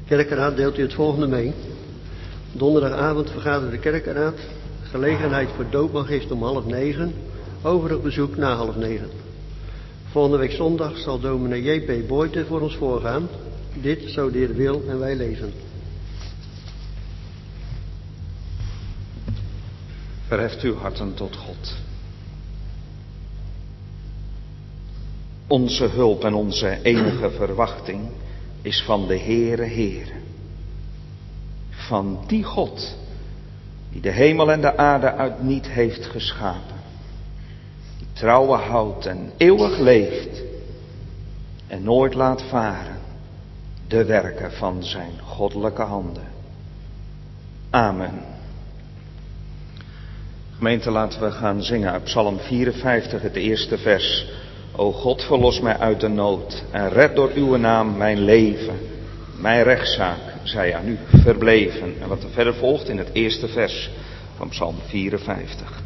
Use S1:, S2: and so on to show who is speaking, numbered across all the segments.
S1: Kerkenraad deelt u het volgende mee. Donderdagavond vergadert de kerkenraad. Gelegenheid voor doopmacht is om 8:30. Overig bezoek na 8:30. Volgende week zondag zal dominee J.P. Boyte voor ons voorgaan. Dit zo de Heer wil en wij lezen.
S2: Verheft uw harten tot God. Onze hulp en onze enige verwachting is van de Heere. Van die God die de hemel en de aarde uit niet heeft geschapen. Die trouwe houdt en eeuwig leeft en nooit laat varen de werken van zijn goddelijke handen. Amen. Gemeente, laten we gaan zingen uit Psalm 54, het eerste vers. O God, verlos mij uit de nood en red door uw naam mijn leven. Mijn rechtszaak zij aan u verbleven. En wat er verder volgt in het eerste vers van Psalm 54.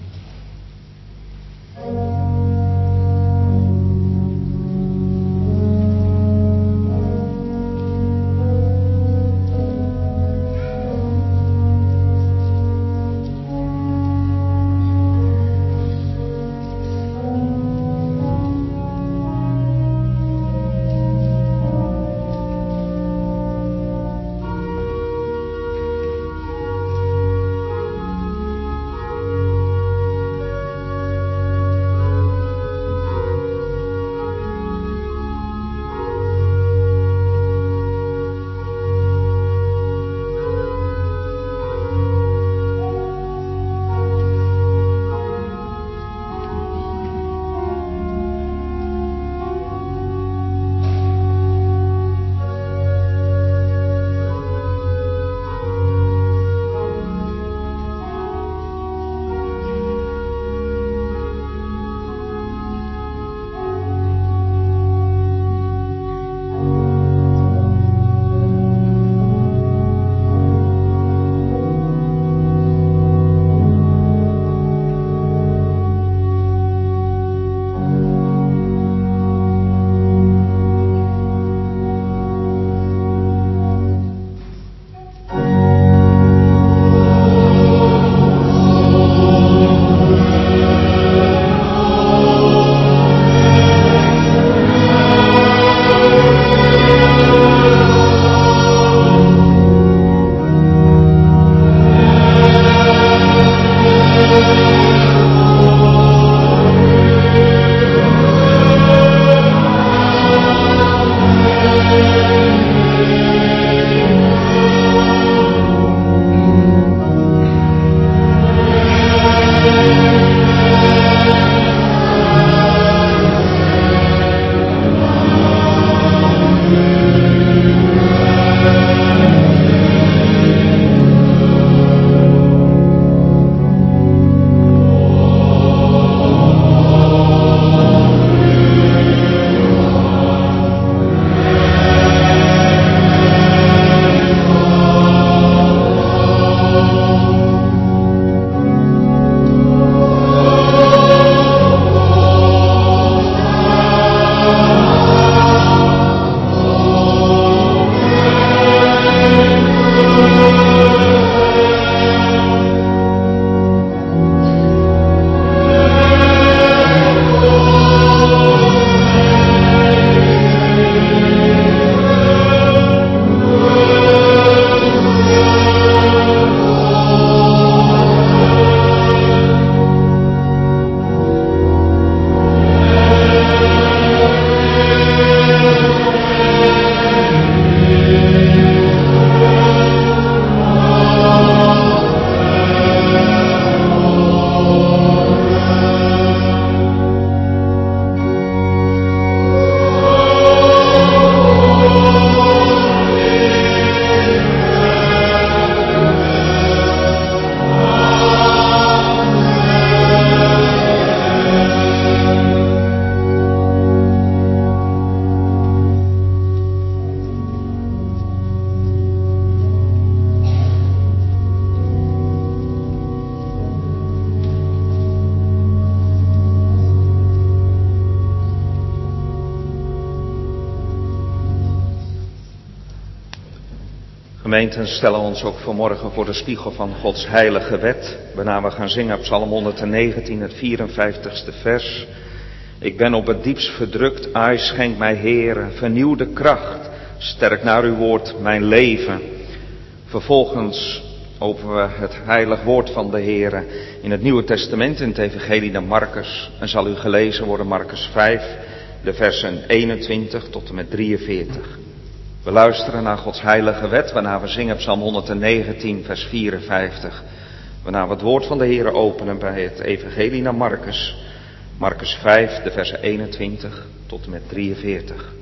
S2: Gemeenten stellen ons ook vanmorgen voor de spiegel van Gods heilige wet, waarna we gaan zingen op Psalm 119, het 54ste vers. Ik ben op het diepst verdrukt, ai schenk mij Heere, vernieuwde kracht, sterk naar uw woord mijn leven. Vervolgens openen we het heilig woord van de Heere in het Nieuwe Testament, in het evangelie naar Marcus. En zal u gelezen worden Marcus 5, de versen 21 tot en met 43. We luisteren naar Gods heilige wet, waarna we zingen Psalm 119, vers 54. Waarna we het woord van de Heere openen bij het evangelie naar Marcus. Marcus 5, de versen 21 tot en met 43.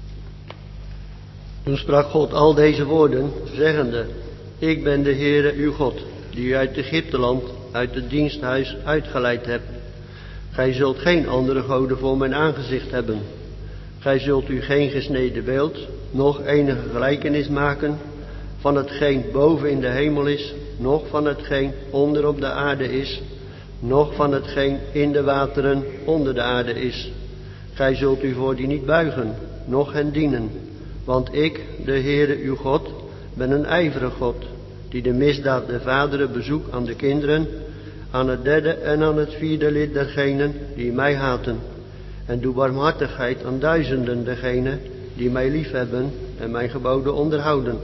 S1: Toen sprak God al deze woorden, zeggende: Ik ben de Heere uw God, die u uit Egypteland, uit het diensthuis uitgeleid hebt. Gij zult geen andere goden voor mijn aangezicht hebben. Gij zult u geen gesneden beeld, noch enige gelijkenis maken van hetgeen boven in de hemel is, noch van hetgeen onder op de aarde is, noch van hetgeen in de wateren onder de aarde is. Gij zult u voor die niet buigen, noch hen dienen. Want ik, de Heere uw God, ben een ijverig God, die de misdaad der vaderen bezoekt aan de kinderen, aan het derde en aan het vierde lid dergenen die mij haten. En doe barmhartigheid aan duizenden dergenen die mij liefhebben en mijn geboden onderhouden.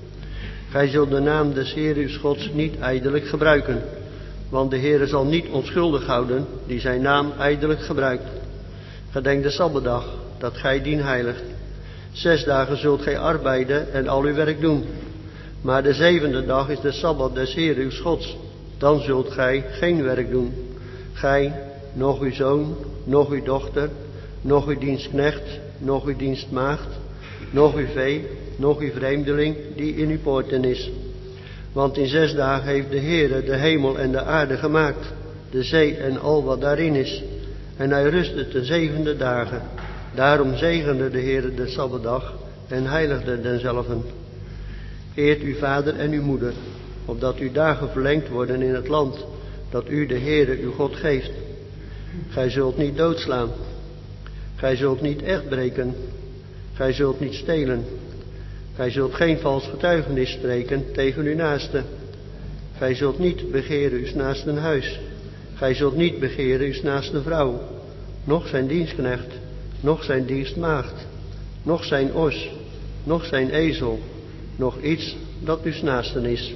S1: Gij zult de naam des Heeren uws Gods niet ijdelijk gebruiken, want de Heere zal niet onschuldig houden die zijn naam ijdelijk gebruikt. Gedenk de Sabbatdag, dat gij dien heiligt. 6 dagen zult gij arbeiden en al uw werk doen. Maar de 7e dag is de Sabbat des Heeren uws Gods. Dan zult gij geen werk doen. Gij, noch uw zoon, noch uw dochter, noch uw dienstknecht, noch uw dienstmaagd, noch uw vee, noch uw vreemdeling die in uw poorten is. Want in 6 dagen heeft de Heere de hemel en de aarde gemaakt, de zee en al wat daarin is. En hij rustte ten 7e dagen. Daarom zegende de Heere de Sabbatdag en heiligde denzelven. Eert uw vader en uw moeder, opdat uw dagen verlengd worden in het land dat u de Heere uw God geeft. Gij zult niet doodslaan. Gij zult niet echt breken. Gij zult niet stelen. Gij zult geen vals getuigenis spreken tegen uw naaste. Gij zult niet begeren uw naasten huis. Gij zult niet begeren uw naaste vrouw, noch zijn dienstknecht, noch zijn dienstmaagd, noch zijn os, noch zijn ezel, noch iets dat uw naasten is.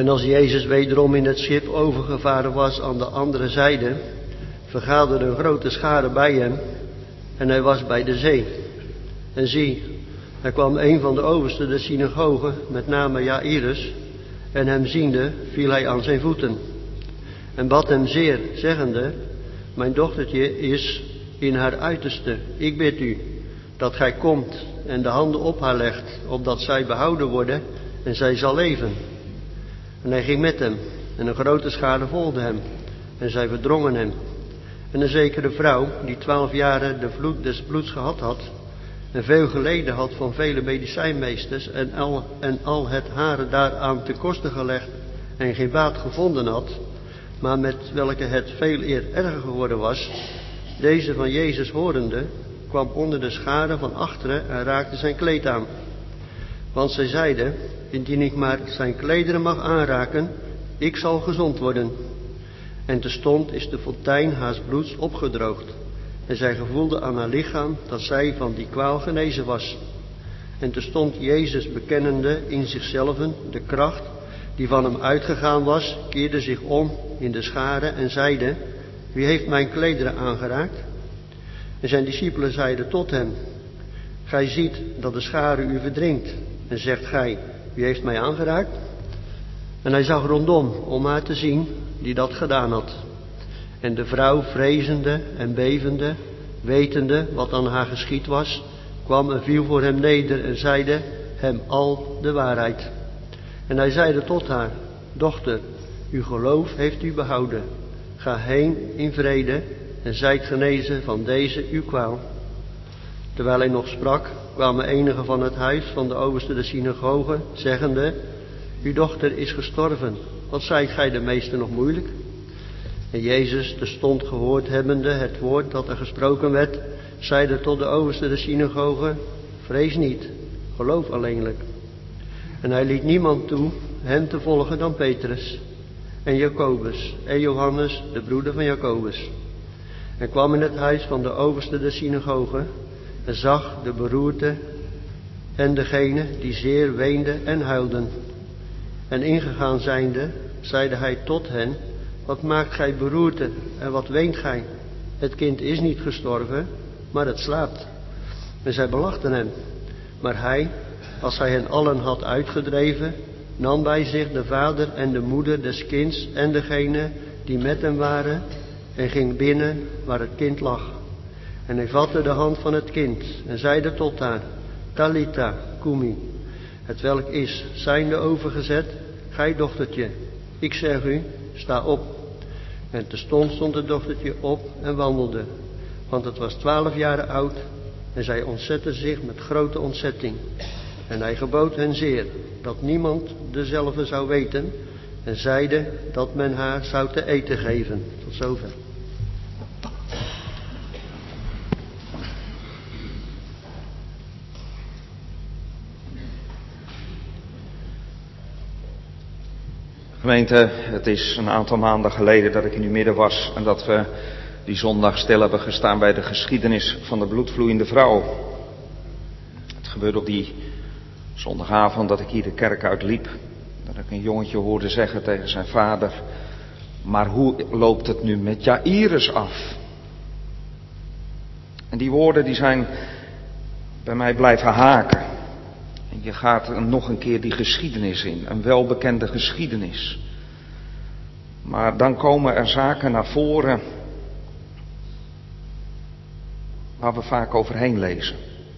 S1: En als Jezus wederom in het schip overgevaren was aan de andere zijde, vergaderde een grote schare bij hem en hij was bij de zee. En zie, er kwam een van de oversten der synagoge, met name Jairus, en hem ziende viel hij aan zijn voeten en bad hem zeer, zeggende: mijn dochtertje is in haar uiterste. Ik bid u dat gij komt en de handen op haar legt, opdat zij behouden worden en zij zal leven. En hij ging met hem en een grote schare volgde hem en zij verdrongen hem. En een zekere vrouw, die 12 jaren de vloed des bloeds gehad had en veel geleden had van vele medicijnmeesters en al het hare daaraan te kosten gelegd en geen baat gevonden had, maar met welke het veel eer erger geworden was, deze van Jezus horende, kwam onder de schare van achteren en raakte zijn kleed aan. Want zij zeide: indien ik maar zijn klederen mag aanraken, ik zal gezond worden. En terstond is de fontein haars bloeds opgedroogd. En zij gevoelde aan haar lichaam dat zij van die kwaal genezen was. En terstond Jezus, bekennende in zichzelven de kracht die van hem uitgegaan was, keerde zich om in de schare en zeide: wie heeft mijn klederen aangeraakt? En zijn discipelen zeiden tot hem: gij ziet dat de schare u verdringt en zegt gij: wie heeft mij aangeraakt? En hij zag rondom om haar te zien die dat gedaan had. En de vrouw, vrezende en bevende, wetende wat aan haar geschied was, kwam en viel voor hem neder en zeide hem al de waarheid. En hij zeide tot haar: dochter, uw geloof heeft u behouden. Ga heen in vrede en zijt genezen van deze uw kwaal. Terwijl hij nog sprak, kwamen enigen van het huis van de overste der synagoge, zeggende: uw dochter is gestorven, wat zijt gij de meester nog moeilijk? En Jezus, terstond gehoord hebbende het woord dat er gesproken werd, zeide tot de overste der synagoge: vrees niet, geloof alleenlijk. En hij liet niemand toe hen te volgen dan Petrus en Jacobus en Johannes, de broeder van Jacobus. En kwam in het huis van de overste der synagoge en zag de beroerte en degene die zeer weenden en huilden. En ingegaan zijnde, zeide hij tot hen: wat maakt gij beroerte en wat weent gij? Het kind is niet gestorven, maar het slaapt. En zij belachten hem. Maar hij, als hij hen allen had uitgedreven, nam bij zich de vader en de moeder des kinds en degene die met hem waren en ging binnen waar het kind lag. En hij vatte de hand van het kind en zeide tot haar: Talitha cumi, het welk is, zijnde overgezet: gij dochtertje, ik zeg u, sta op. En terstond stond het dochtertje op en wandelde, want het was 12 jaren oud, en zij ontzette zich met grote ontzetting. En hij gebood hen zeer dat niemand dezelfde zou weten, en zeide dat men haar zou te eten geven. Tot zover.
S2: Gemeente, het is een aantal maanden geleden dat ik in uw midden was en dat we die zondag stil hebben gestaan bij de geschiedenis van de bloedvloeiende vrouw. Het gebeurde op die zondagavond dat ik hier de kerk uitliep, dat ik een jongetje hoorde zeggen tegen zijn vader: maar hoe loopt het nu met Jairus af? En die woorden die zijn bij mij blijven haken. En je gaat nog een keer die geschiedenis in, een welbekende geschiedenis. Maar dan komen er zaken naar voren waar we vaak overheen lezen.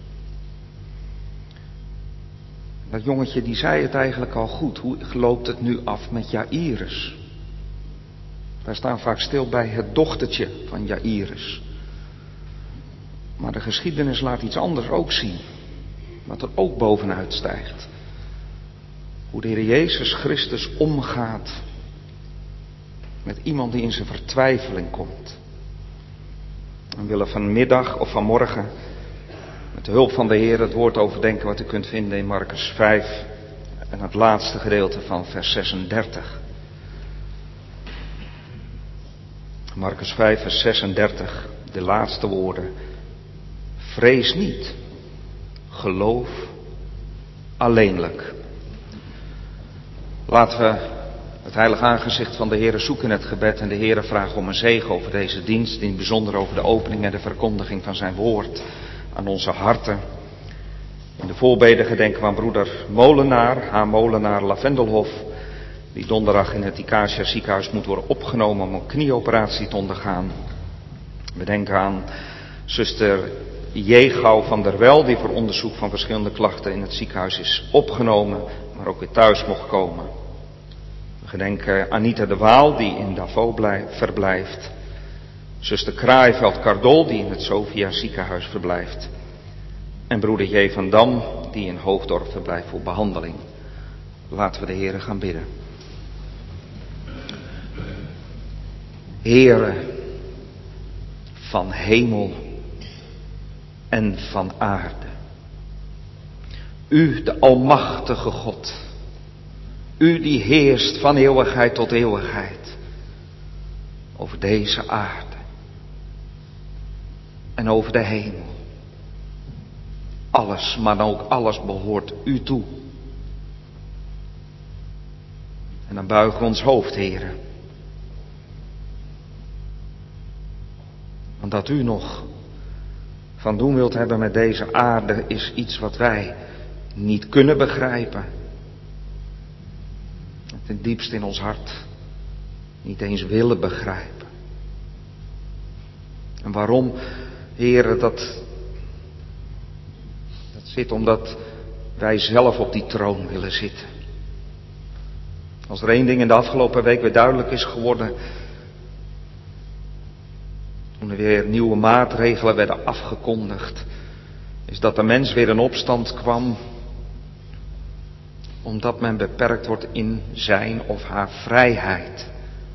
S2: Dat jongetje die zei het eigenlijk al goed. Hoe loopt het nu af met Jairus? Wij staan vaak stil bij het dochtertje van Jairus. Maar de geschiedenis laat iets anders ook zien. Wat er ook bovenuit stijgt. Hoe de Heer Jezus Christus omgaat met iemand die in zijn vertwijfeling komt. We willen vanmiddag of vanmorgen met de hulp van de Heer het woord overdenken wat u kunt vinden in Markus 5 en het laatste gedeelte van vers 36. Markus 5 vers 36, de laatste woorden. Vrees niet, geloof alleenlijk. Laten we Het heilige aangezicht van de Heere zoek in het gebed en de Heere vraagt om een zegen over deze dienst, in het bijzonder over de opening en de verkondiging van zijn woord aan onze harten. In de voorbeden gedenken we aan broeder Molenaar, H. Molenaar Lavendelhof, die donderdag in het Icacia ziekenhuis moet worden opgenomen om een knieoperatie te ondergaan. We denken aan zuster Jegouw van der Wel, die voor onderzoek van verschillende klachten in het ziekenhuis is opgenomen, maar ook weer thuis mocht komen. We gedenken Anita de Waal, die in Davos verblijft. Zuster Kraaiveld-Cardol, die in het Sofia ziekenhuis verblijft. En broeder J. van Dam, die in Hoofddorp verblijft voor behandeling. Laten we de Heere gaan bidden. Heere van hemel en van aarde. U, de almachtige God. U die heerst van eeuwigheid tot eeuwigheid. Over deze aarde. En over de hemel. Alles, maar ook alles behoort u toe. En dan buigen we ons hoofd, Heere. Want dat u nog van doen wilt hebben met deze aarde is iets wat wij niet kunnen begrijpen. Ten diepste in ons hart niet eens willen begrijpen. En waarom, Heere, dat zit omdat wij zelf op die troon willen zitten. Als er één ding in de afgelopen week weer duidelijk is geworden, toen er weer nieuwe maatregelen werden afgekondigd, is dat de mens weer in opstand kwam, omdat men beperkt wordt in zijn of haar vrijheid.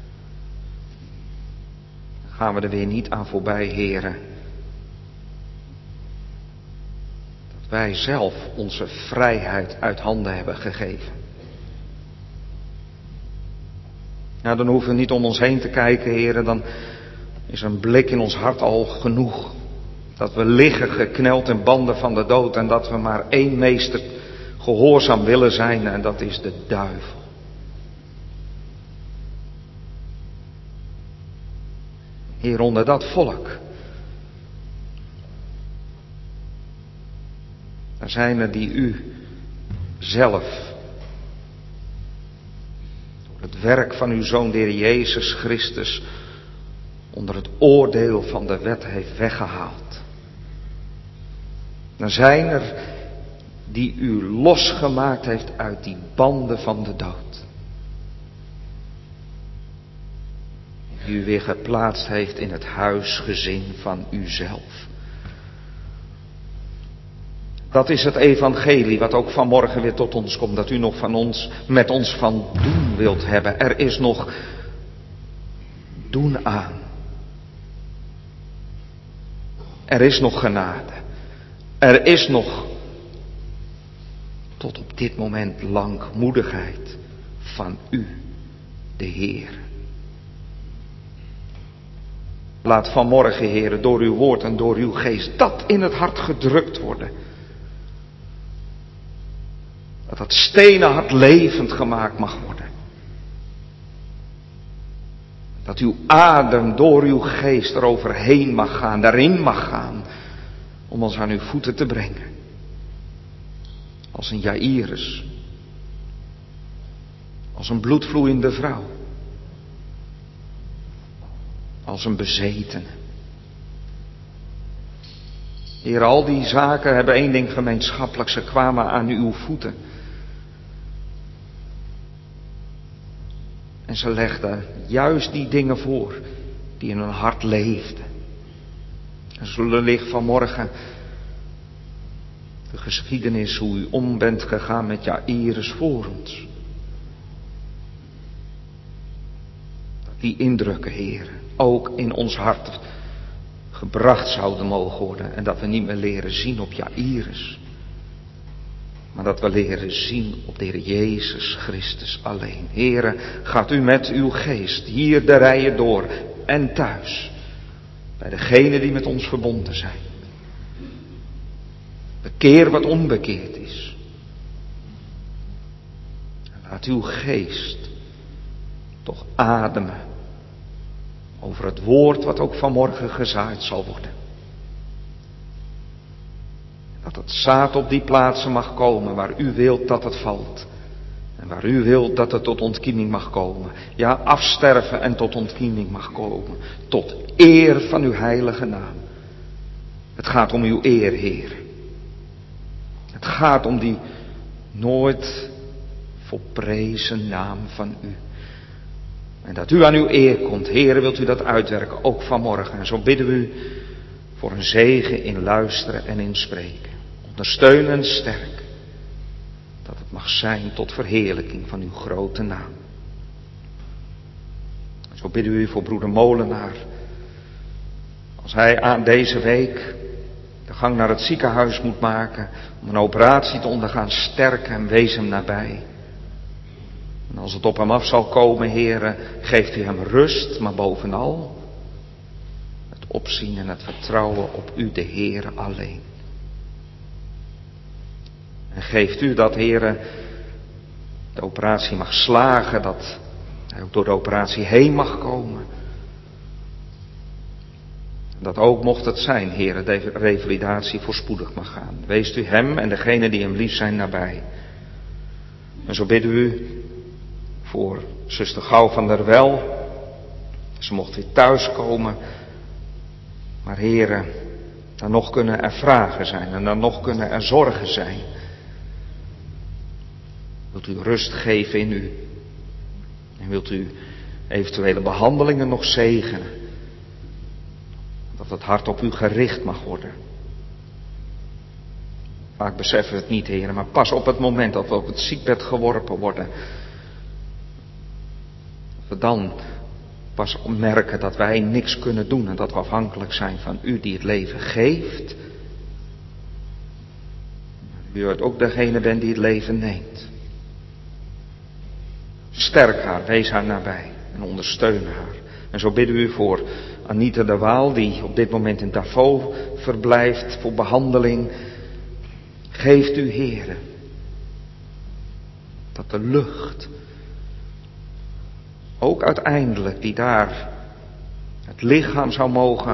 S2: Dan gaan we er weer niet aan voorbij, Heere. Dat wij zelf onze vrijheid uit handen hebben gegeven. Nou, dan hoeven we niet om ons heen te kijken, Heere, dan is een blik in ons hart al genoeg. Dat we liggen gekneld in banden van de dood en dat we maar één meester gehoorzaam willen zijn en dat is de duivel. Heer, onder dat volk, daar zijn er die u zelf door het werk van uw Zoon, de Heer Jezus Christus, onder het oordeel van de wet heeft weggehaald. Dan zijn er die u losgemaakt heeft uit die banden van de dood. Die u weer geplaatst heeft in het huisgezin van uzelf. Dat is het evangelie wat ook vanmorgen weer tot ons komt. Dat u nog met ons van doen wilt hebben. Er is nog doen aan. Er is nog genade. Er is nog tot op dit moment langmoedigheid van u, de Heer. Laat vanmorgen, Heer, door uw woord en door uw geest dat in het hart gedrukt worden. Dat stenen hart levend gemaakt mag worden. Dat uw adem door uw geest eroverheen mag gaan, daarin mag gaan, om ons aan uw voeten te brengen. Als een Jairus. Als een bloedvloeiende vrouw. Als een bezetene. Heer, al die zaken hebben één ding gemeenschappelijk. Ze kwamen aan uw voeten. En ze legden juist die dingen voor die in hun hart leefden. En zullen ligt vanmorgen de geschiedenis hoe u om bent gegaan met Jairus voor ons. Dat die indrukken, Heer, ook in ons hart gebracht zouden mogen worden. En dat we niet meer leren zien op Jairus. Maar dat we leren zien op de Heer Jezus Christus alleen. Heere, gaat u met uw geest hier de rijen door en thuis. Bij degenen die met ons verbonden zijn. Bekeer wat onbekeerd is. En laat uw geest toch ademen over het woord wat ook vanmorgen gezaaid zal worden. Dat het zaad op die plaatsen mag komen waar u wilt dat het valt. En waar u wilt dat het tot ontkieming mag komen. Ja, afsterven en tot ontkieming mag komen. Tot eer van uw heilige naam. Het gaat om uw eer, Heer. Het gaat om die nooit volprezen naam van u. En dat u aan uw eer komt, Heer, wilt u dat uitwerken, ook vanmorgen. En zo bidden we u voor een zegen in luisteren en in spreken. Ondersteun en sterk. Dat het mag zijn tot verheerlijking van uw grote naam. En zo bidden we u voor broeder Molenaar. Als hij aan deze week de gang naar het ziekenhuis moet maken om een operatie te ondergaan, sterk en wees hem nabij. En als het op hem af zal komen, Heere, geeft u hem rust, maar bovenal het opzien en het vertrouwen op u, de Heere, alleen. En geeft u dat, Heere, de operatie mag slagen, dat hij ook door de operatie heen mag komen. Dat ook, mocht het zijn, Heere, de revalidatie voorspoedig mag gaan. Weest u hem en degenen die hem lief zijn nabij. En zo bidden we u voor zuster Gauw van der Wel. Ze mocht weer thuiskomen. Maar Heere, dan nog kunnen er vragen zijn en dan nog kunnen er zorgen zijn. Wilt u rust geven in u? En wilt u eventuele behandelingen nog zegenen? Dat het hart op u gericht mag worden. Vaak beseffen we het niet, Heer, maar pas op het moment dat we op het ziekbed geworpen worden. Dat we dan pas merken dat wij niks kunnen doen en dat we afhankelijk zijn van u die het leven geeft. U ook degene bent die het leven neemt. Sterk haar, wees haar nabij en ondersteun haar. En zo bidden we u voor Anita de Waal, die op dit moment in Davos verblijft voor behandeling. Geeft u, Heere, dat de lucht, ook uiteindelijk, die daar het lichaam zou mogen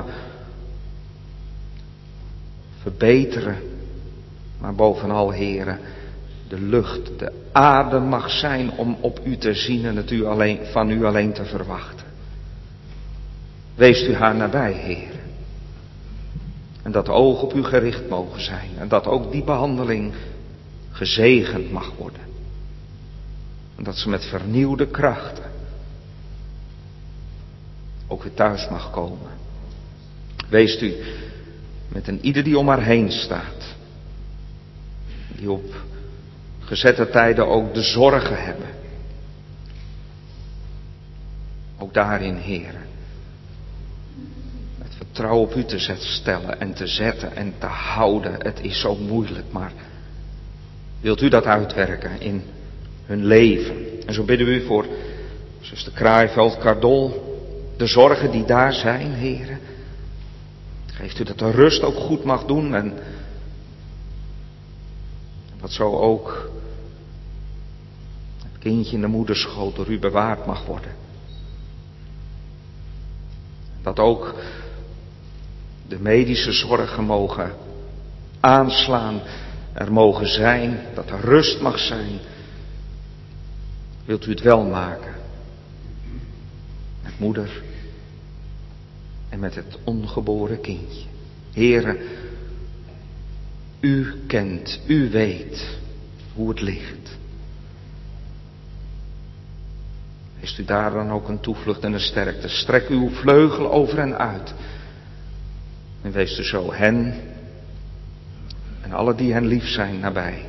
S2: verbeteren, maar bovenal, Heere, de lucht, de adem mag zijn om op u te zien en het van u alleen te verwachten. Weest u haar nabij, Heer. En dat de ogen op u gericht mogen zijn. En dat ook die behandeling gezegend mag worden. En dat ze met vernieuwde krachten ook weer thuis mag komen. Weest u met een ieder die om haar heen staat. Die op gezette tijden ook de zorgen hebben. Ook daarin, Heer. Trouw op u te stellen en te zetten en te houden. Het is zo moeilijk, maar wilt u dat uitwerken in hun leven? En zo bidden we u voor zuster Kraaiveld Cardol, de zorgen die daar zijn, Heere. Geeft u dat de rust ook goed mag doen en dat zo ook het kindje in de moederschoot door u bewaard mag worden. Dat ook de medische zorgen mogen aanslaan, er mogen zijn, dat er rust mag zijn. Wilt u het wel maken? Met moeder en met het ongeboren kindje. Heere, u kent, u weet hoe het ligt. Wees u daar dan ook een toevlucht en een sterkte. Strek uw vleugel over hen uit. En wees u zo hen en alle die hen lief zijn nabij.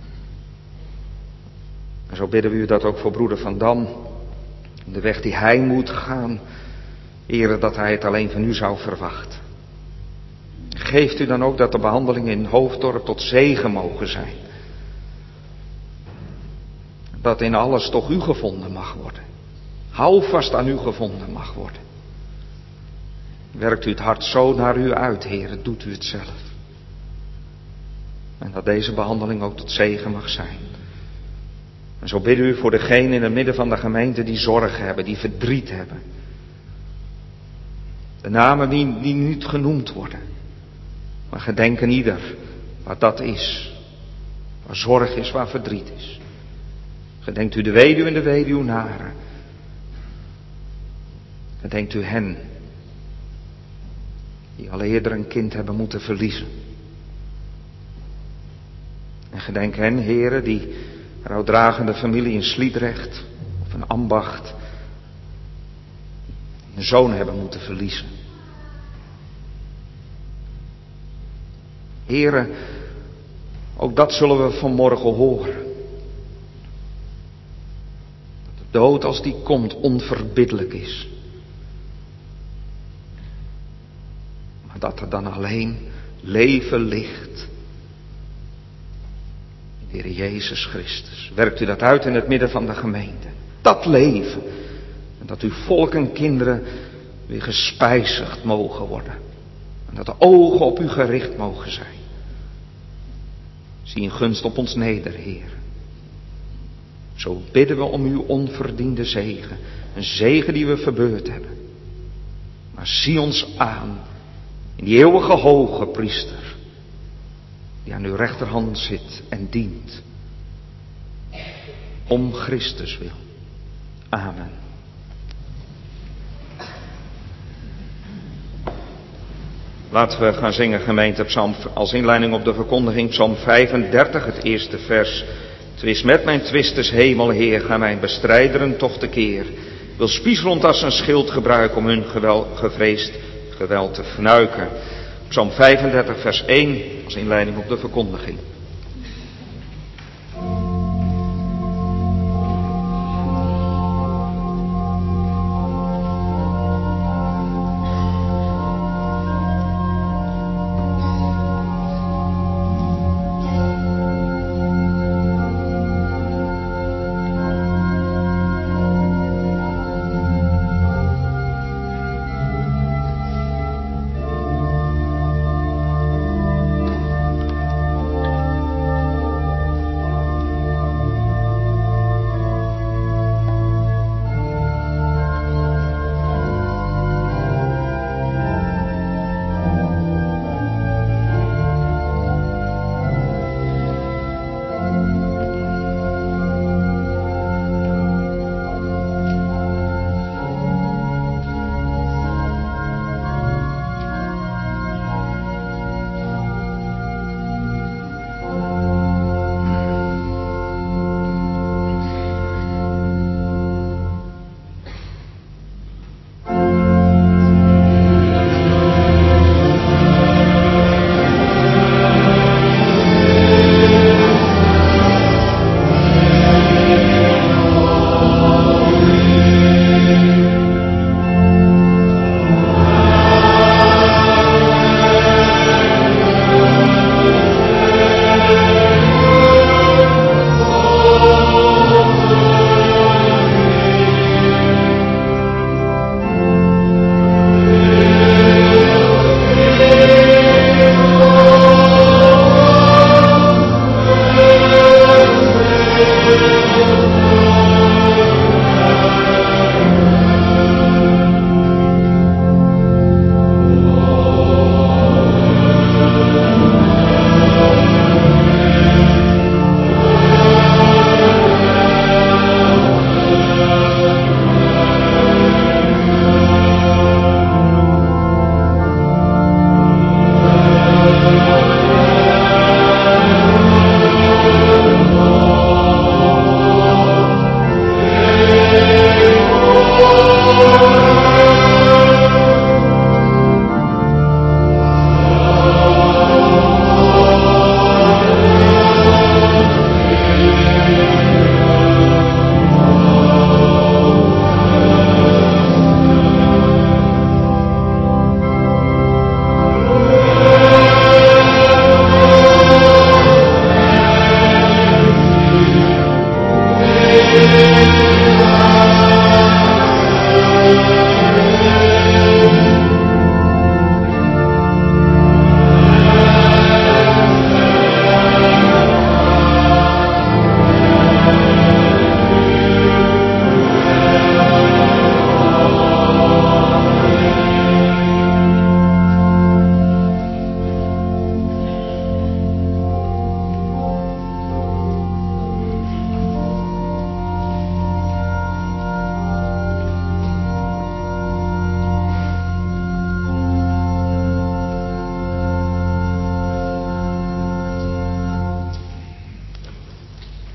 S2: En zo bidden we u dat ook voor broeder Van Dam. De weg die hij moet gaan. Heere, dat hij het alleen van u zou verwachten. Geeft u dan ook dat de behandelingen in Hoofddorp tot zegen mogen zijn. Dat in alles toch u gevonden mag worden. Hou vast aan u gevonden mag worden. Werkt u het hart zo naar u uit, Heere, doet u het zelf. En dat deze behandeling ook tot zegen mag zijn. En zo bidden u voor degenen in het midden van de gemeente die zorg hebben, die verdriet hebben. De namen die niet genoemd worden. Maar gedenken ieder wat dat is. Waar zorg is, waar verdriet is. Gedenkt u de weduwe en de weduwnaren. Gedenkt u hen die al eerder een kind hebben moeten verliezen. En gedenk hen, heren, die rouwdragende familie in Sliedrecht of een ambacht een zoon hebben moeten verliezen. Heren, ook dat zullen we vanmorgen horen. Dat de dood als die komt onverbiddelijk is. Maar dat er dan alleen leven ligt in de Heer Jezus Christus. Werkt u dat uit in het midden van de gemeente. Dat leven. En dat uw volk en kinderen weer gespijzigd mogen worden. En dat de ogen op u gericht mogen zijn. Zie in gunst op ons neder, Heer. Zo bidden we om uw onverdiende zegen. Een zegen die we verbeurd hebben. Maar zie ons aan in die eeuwige hoge priester. Die aan uw rechterhand zit en dient. Om Christus wil. Amen. Laten we gaan zingen, gemeente, psalm, als inleiding op de verkondiging, psalm 35, het eerste vers. Twist met mijn twisters, hemel, Heer, ga mijn bestrijderen toch tekeer. Wil spiesrond als een schild gebruiken om hun gevreesd geweld te fnuiken. Psalm 35, vers 1, als inleiding op de verkondiging.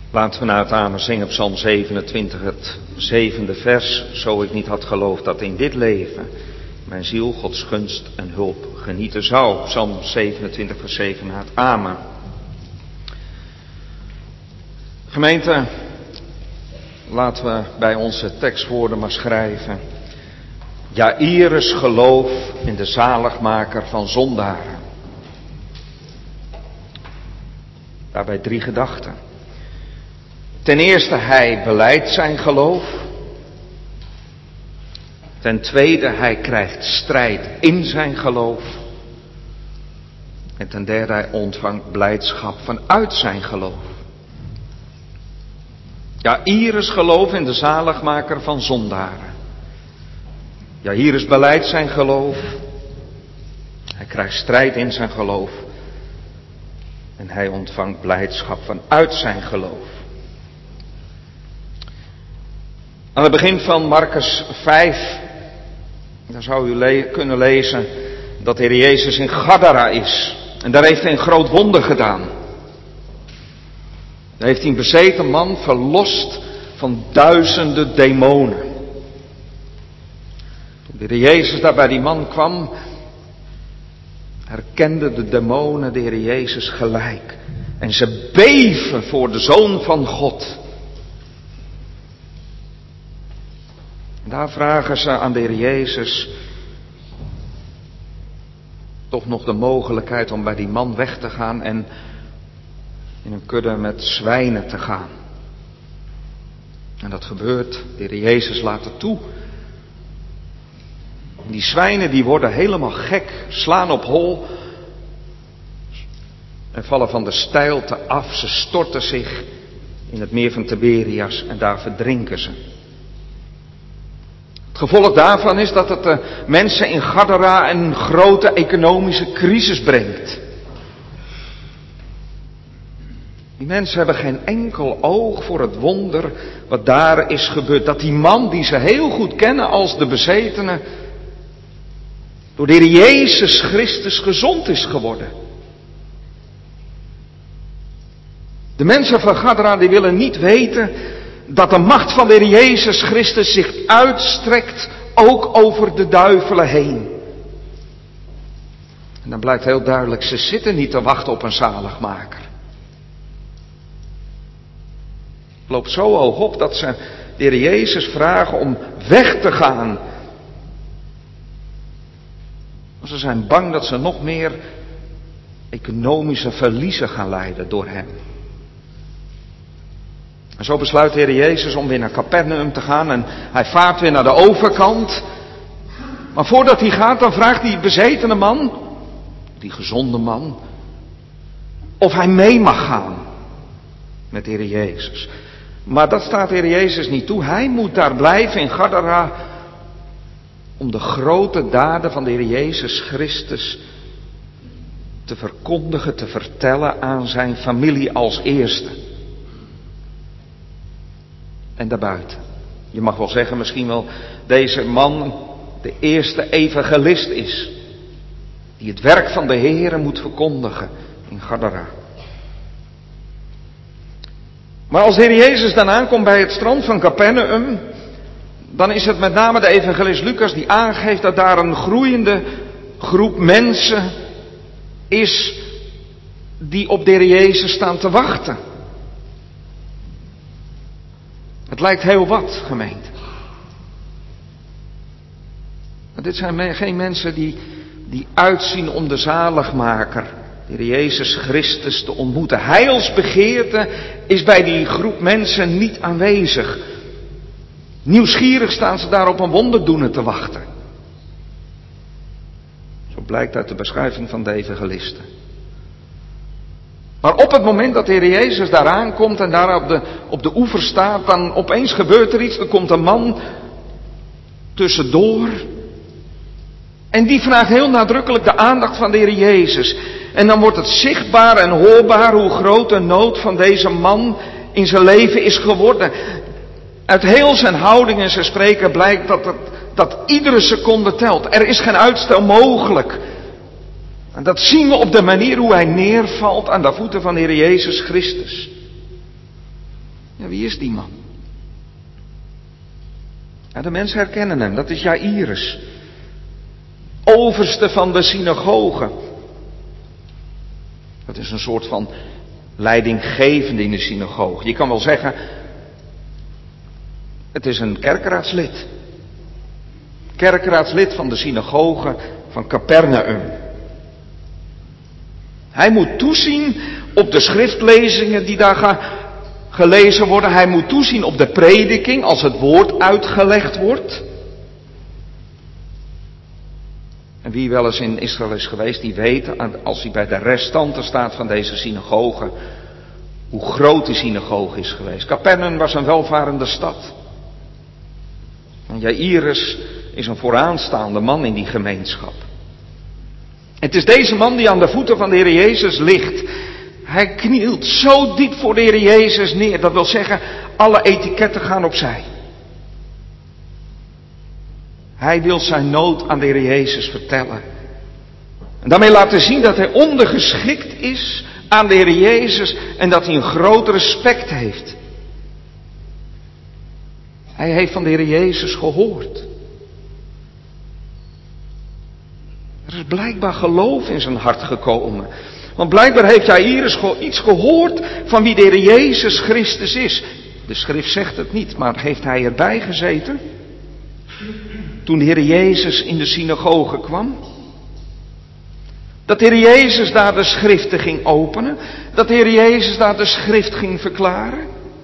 S2: Laten we na het amen zingen op Psalm 27, het 7e vers. Zo ik niet had geloofd dat in dit leven mijn ziel Gods gunst en hulp genieten zou. Psalm 27, vers 7 na het amen. Gemeente, laten we bij onze tekstwoorden maar schrijven. Jaïrus geloof in de zaligmaker van zondaren. Daarbij 3 gedachten. Ten eerste, hij belijdt zijn geloof. Ten tweede, hij krijgt strijd in zijn geloof. En ten derde, hij ontvangt blijdschap vanuit zijn geloof. Jaïrus geloof in de zaligmaker van zondaren. Jaïrus belijdt zijn geloof. Hij krijgt strijd in zijn geloof. En hij ontvangt blijdschap vanuit zijn geloof. Aan het begin van Markus 5, daar zou u kunnen lezen dat de Heer Jezus in Gadara is. En daar heeft hij een groot wonder gedaan. Daar heeft hij een bezeten man verlost van duizenden demonen. Toen de Heer Jezus daar bij die man kwam, herkenden de demonen de Heer Jezus gelijk. En ze beven voor de Zoon van God. En daar vragen ze aan de Heer Jezus toch nog de mogelijkheid om bij die man weg te gaan en in een kudde met zwijnen te gaan. En dat gebeurt, de Heer Jezus laat het toe. En die zwijnen die worden helemaal gek, slaan op hol en vallen van de steilte af. Ze storten zich in het meer van Tiberias en daar verdrinken ze. Het gevolg daarvan is dat het de mensen in Gadara een grote economische crisis brengt. Die mensen hebben geen enkel oog voor het wonder wat daar is gebeurd. Dat die man die ze heel goed kennen als de bezetene, door de Heer Jezus Christus gezond is geworden. De mensen van Gadara die willen niet weten dat de macht van de Heer Jezus Christus zich uitstrekt ook over de duivelen heen. En dan blijkt heel duidelijk, ze zitten niet te wachten op een zaligmaker. Het loopt zo hoog op dat ze de Heer Jezus vragen om weg te gaan. Ze zijn bang dat ze nog meer economische verliezen gaan lijden door hem. En zo besluit de Heer Jezus om weer naar Capernaum te gaan en hij vaart weer naar de overkant. Maar voordat hij gaat, dan vraagt die bezetene man, die gezonde man, of hij mee mag gaan met de Heer Jezus. Maar dat staat de Heer Jezus niet toe. Hij moet daar blijven in Gadara om de grote daden van de Heer Jezus Christus te verkondigen, te vertellen aan zijn familie als eerste. En daarbuiten. Je mag wel zeggen misschien wel deze man de eerste evangelist is. Die het werk van de Heere moet verkondigen in Gadara. Maar als de Heer Jezus dan aankomt bij het strand van Capernaum, dan is het met name de evangelist Lucas die aangeeft dat daar een groeiende groep mensen is die op de Heer Jezus staan te wachten. Het lijkt heel wat, gemeente. Maar dit zijn geen mensen die uitzien om de zaligmaker, de Heer Jezus Christus, te ontmoeten. Heilsbegeerte is bij die groep mensen niet aanwezig. Nieuwsgierig staan ze daar op een wonderdoener te wachten. Zo blijkt uit de beschrijving van de evangelisten. Maar op het moment dat de Heer Jezus daar aankomt en daar op de oever staat, dan opeens gebeurt er iets. Er komt een man tussendoor. En die vraagt heel nadrukkelijk de aandacht van de Heer Jezus. En dan wordt het zichtbaar en hoorbaar hoe groot de nood van deze man in zijn leven is geworden. Uit heel zijn houding en zijn spreken blijkt dat iedere seconde telt. Er is geen uitstel mogelijk. En dat zien we op de manier hoe hij neervalt aan de voeten van de Heer Jezus Christus. Ja, wie is die man? Ja, de mensen herkennen hem, dat is Jaïrus. Overste van de synagoge. Dat is een soort van leidinggevende in de synagoge. Je kan wel zeggen, het is een kerkeraadslid. Kerkeraadslid van de synagoge van Capernaum. Hij moet toezien op de schriftlezingen die daar gelezen worden. Hij moet toezien op de prediking als het woord uitgelegd wordt. En wie wel eens in Israël is geweest, die weet, als hij bij de restanten staat van deze synagoge, hoe groot die synagoge is geweest. Capernaum was een welvarende stad. En Jaïrus is een vooraanstaande man in die gemeenschap. Het is deze man die aan de voeten van de Heer Jezus ligt. Hij knielt zo diep voor de Heer Jezus neer. Dat wil zeggen, alle etiketten gaan opzij. Hij wil zijn nood aan de Heer Jezus vertellen. En daarmee laten zien dat hij ondergeschikt is aan de Heer Jezus en dat hij een groot respect heeft. Hij heeft van de Heer Jezus gehoord. Er is blijkbaar geloof in zijn hart gekomen. Want blijkbaar heeft Jaïrus iets gehoord van wie de Heer Jezus Christus is. De schrift zegt het niet, maar heeft hij erbij gezeten? Toen de Heer Jezus in de synagoge kwam? Dat de Heer Jezus daar de schriften ging openen? Dat de Heer Jezus daar de schrift ging verklaren?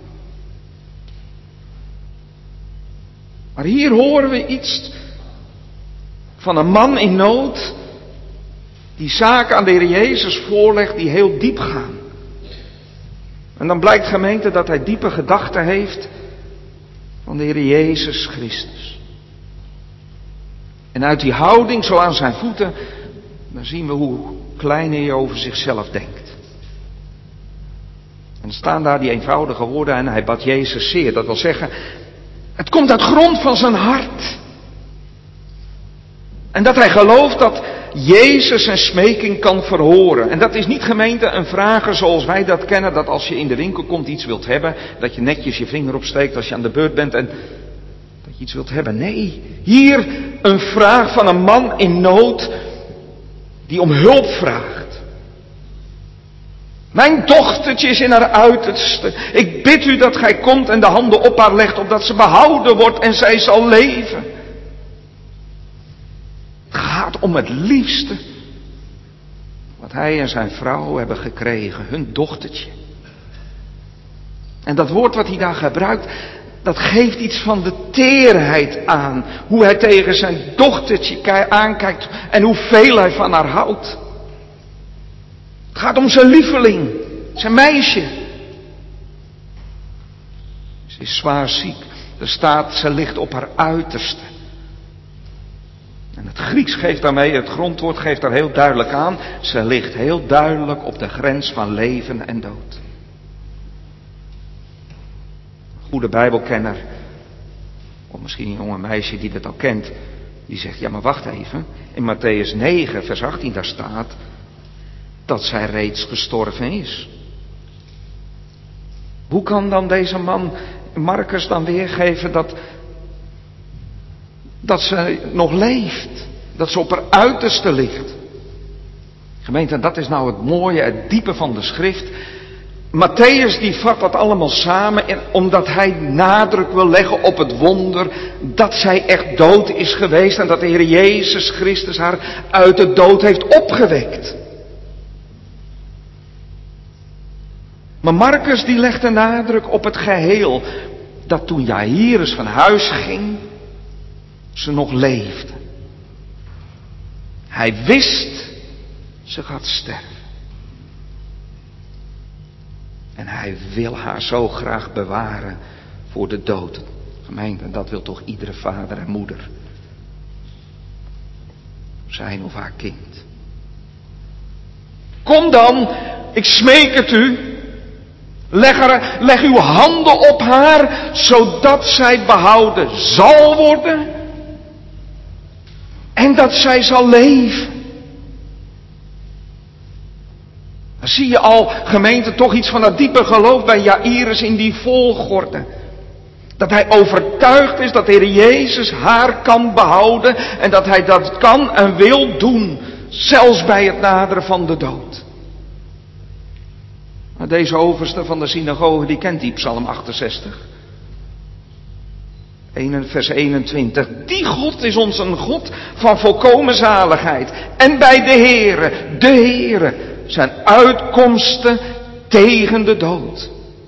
S2: Maar hier horen we iets van een man in nood die zaken aan de Heer Jezus voorlegt die heel diep gaan. En dan blijkt, gemeente, dat hij diepe gedachten heeft van de Heer Jezus Christus. En uit die houding, zo aan zijn voeten, dan zien we hoe klein hij over zichzelf denkt. En er staan daar die eenvoudige woorden en hij bad Jezus zeer. Dat wil zeggen, het komt uit grond van zijn hart. En dat hij gelooft dat Jezus zijn smeking kan verhoren. En dat is niet, gemeente, een vragen zoals wij dat kennen. Dat als je in de winkel komt iets wilt hebben, dat je netjes je vinger opsteekt als je aan de beurt bent en dat je iets wilt hebben. Nee, hier een vraag van een man in nood die om hulp vraagt. Mijn dochtertje is in haar uiterste. Ik bid u dat gij komt en de handen op haar legt, opdat ze behouden wordt en zij zal leven. Het gaat om het liefste wat hij en zijn vrouw hebben gekregen, hun dochtertje. En dat woord wat hij daar gebruikt, dat geeft iets van de teerheid aan. Hoe hij tegen zijn dochtertje aankijkt en hoeveel hij van haar houdt. Het gaat om zijn lieveling, zijn meisje. Ze is zwaar ziek. Er staat, ze ligt op haar uiterste. En het Grieks geeft daarmee, het grondwoord geeft daar heel duidelijk aan. Ze ligt heel duidelijk op de grens van leven en dood. Een goede Bijbelkenner, of misschien een jonge meisje die dat al kent, die zegt, ja maar wacht even. In Mattheüs 9 vers 18 daar staat dat zij reeds gestorven is. Hoe kan dan deze man, Marcus, dan weergeven dat ze nog leeft? Dat ze op haar uiterste ligt? Gemeente, dat is nou het mooie, het diepe van de schrift. Matthäus die vat dat allemaal samen omdat hij nadruk wil leggen op het wonder dat zij echt dood is geweest en dat de Heer Jezus Christus haar uit de dood heeft opgewekt. Maar Marcus die legt de nadruk op het geheel, dat toen Jaïrus van huis ging, ze nog leefde. Hij wist, ze gaat sterven. En hij wil haar zo graag bewaren voor de dood. Gemeente, dat wil toch iedere vader en moeder. Zijn of haar kind. Kom dan, ik smeek het u. Leg uw handen op haar, zodat zij behouden zal worden. En dat zij zal leven. Dan zie je al, gemeente, toch iets van dat diepe geloof bij Jairus in die volgorde. Dat hij overtuigd is dat de Heer Jezus haar kan behouden en dat hij dat kan en wil doen, zelfs bij het naderen van de dood. Maar deze overste van de synagoge, die kent die Psalm 68. Vers 21. Die God is ons een God van volkomen zaligheid. En bij de Heere, zijn uitkomsten tegen de dood.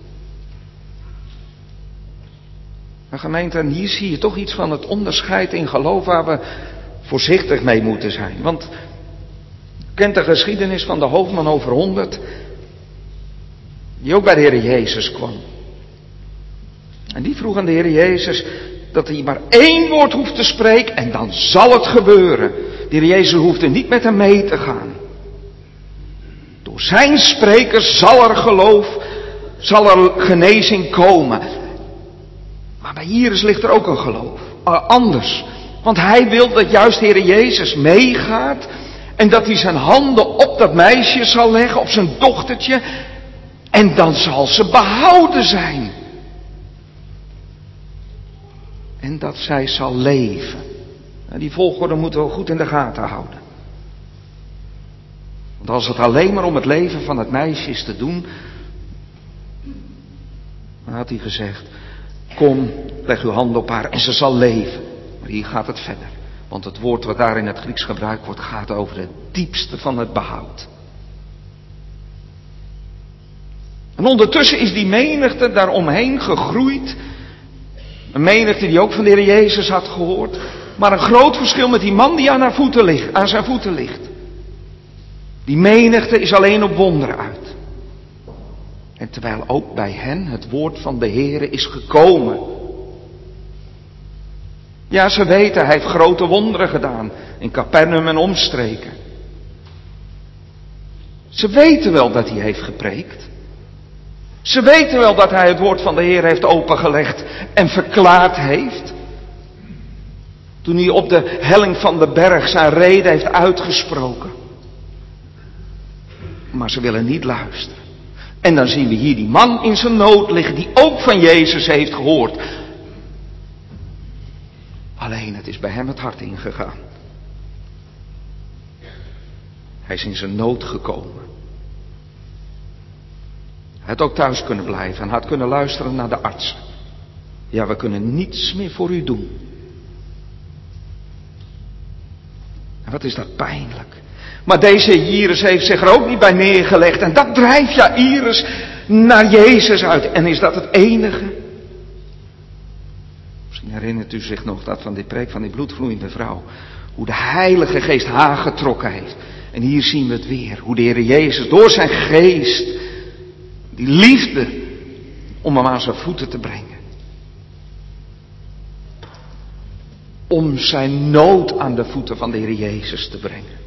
S2: Maar gemeente, en hier zie je toch iets van het onderscheid in geloof waar we voorzichtig mee moeten zijn. Want u kent de geschiedenis van de hoofdman over 100, die ook bij de Heer Jezus kwam. En die vroeg aan de Heer Jezus dat hij maar 1 woord hoeft te spreken en dan zal het gebeuren. De Heer Jezus hoefde niet met hem mee te gaan. Door zijn sprekers zal er geloof, zal er genezing komen. Maar bij Jairus ligt er ook een geloof. Anders. Want hij wil dat juist de Heer Jezus meegaat. En dat hij zijn handen op dat meisje zal leggen, op zijn dochtertje. En dan zal ze behouden zijn. En dat zij zal leven. Nou, die volgorde moeten we goed in de gaten houden. Want als het alleen maar om het leven van het meisje is te doen, dan had hij gezegd, kom, leg uw handen op haar en ze zal leven. Maar hier gaat het verder. Want het woord wat daar in het Grieks gebruikt wordt, gaat over het diepste van het behoud. En ondertussen is die menigte daaromheen gegroeid. Een menigte die ook van de Heer Jezus had gehoord. Maar een groot verschil met die man die aan zijn voeten ligt. Die menigte is alleen op wonderen uit. En terwijl ook bij hen het woord van de Heere is gekomen. Ja, ze weten, hij heeft grote wonderen gedaan in Capernaum en omstreken. Ze weten wel dat hij heeft gepreekt. Ze weten wel dat hij het woord van de Heer heeft opengelegd en verklaard heeft. Toen hij op de helling van de berg zijn rede heeft uitgesproken. Maar ze willen niet luisteren. En dan zien we hier die man in zijn nood liggen die ook van Jezus heeft gehoord. Alleen het is bij hem het hart ingegaan. Hij is in zijn nood gekomen. Hij had ook thuis kunnen blijven en had kunnen luisteren naar de artsen. Ja, we kunnen niets meer voor u doen. En wat is dat pijnlijk. Maar deze Jairus heeft zich er ook niet bij neergelegd. En dat drijft Jairus naar Jezus uit. En is dat het enige? Misschien herinnert u zich nog dat van die preek van die bloedvloeiende vrouw. Hoe de Heilige Geest haar getrokken heeft. En hier zien we het weer. Hoe de Heer Jezus door zijn geest die liefde om hem aan zijn voeten te brengen. Om zijn nood aan de voeten van de Heer Jezus te brengen.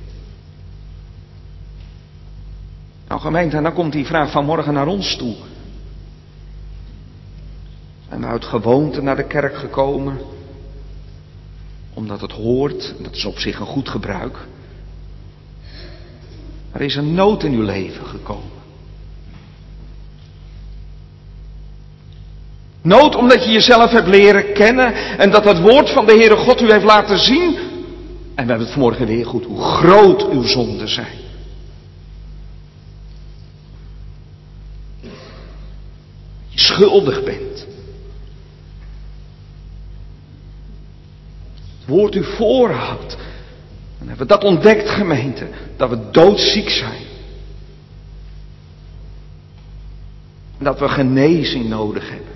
S2: Nou gemeente, en dan komt die vraag vanmorgen naar ons toe. Zijn we uit gewoonte naar de kerk gekomen? Omdat het hoort, en dat is op zich een goed gebruik. Er is een nood in uw leven gekomen. Nood omdat je jezelf hebt leren kennen en dat het woord van de Heere God u heeft laten zien. En we hebben het vanmorgen weer goed, hoe groot uw zonden zijn. Je schuldig bent. Het woord u voorhoudt. En hebben we dat ontdekt, gemeente, dat we doodziek zijn. En dat we genezing nodig hebben.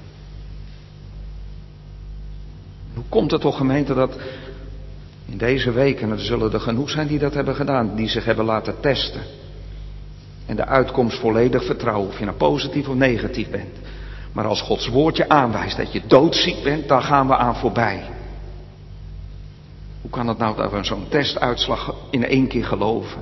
S2: Hoe komt het toch, gemeente, dat in deze week, en er zullen er genoeg zijn die dat hebben gedaan, die zich hebben laten testen. En de uitkomst volledig vertrouwen, of je nou positief of negatief bent. Maar als Gods woord je aanwijst dat je doodziek bent, dan gaan we aan voorbij. Hoe kan het nou dat we zo'n testuitslag in 1 keer geloven?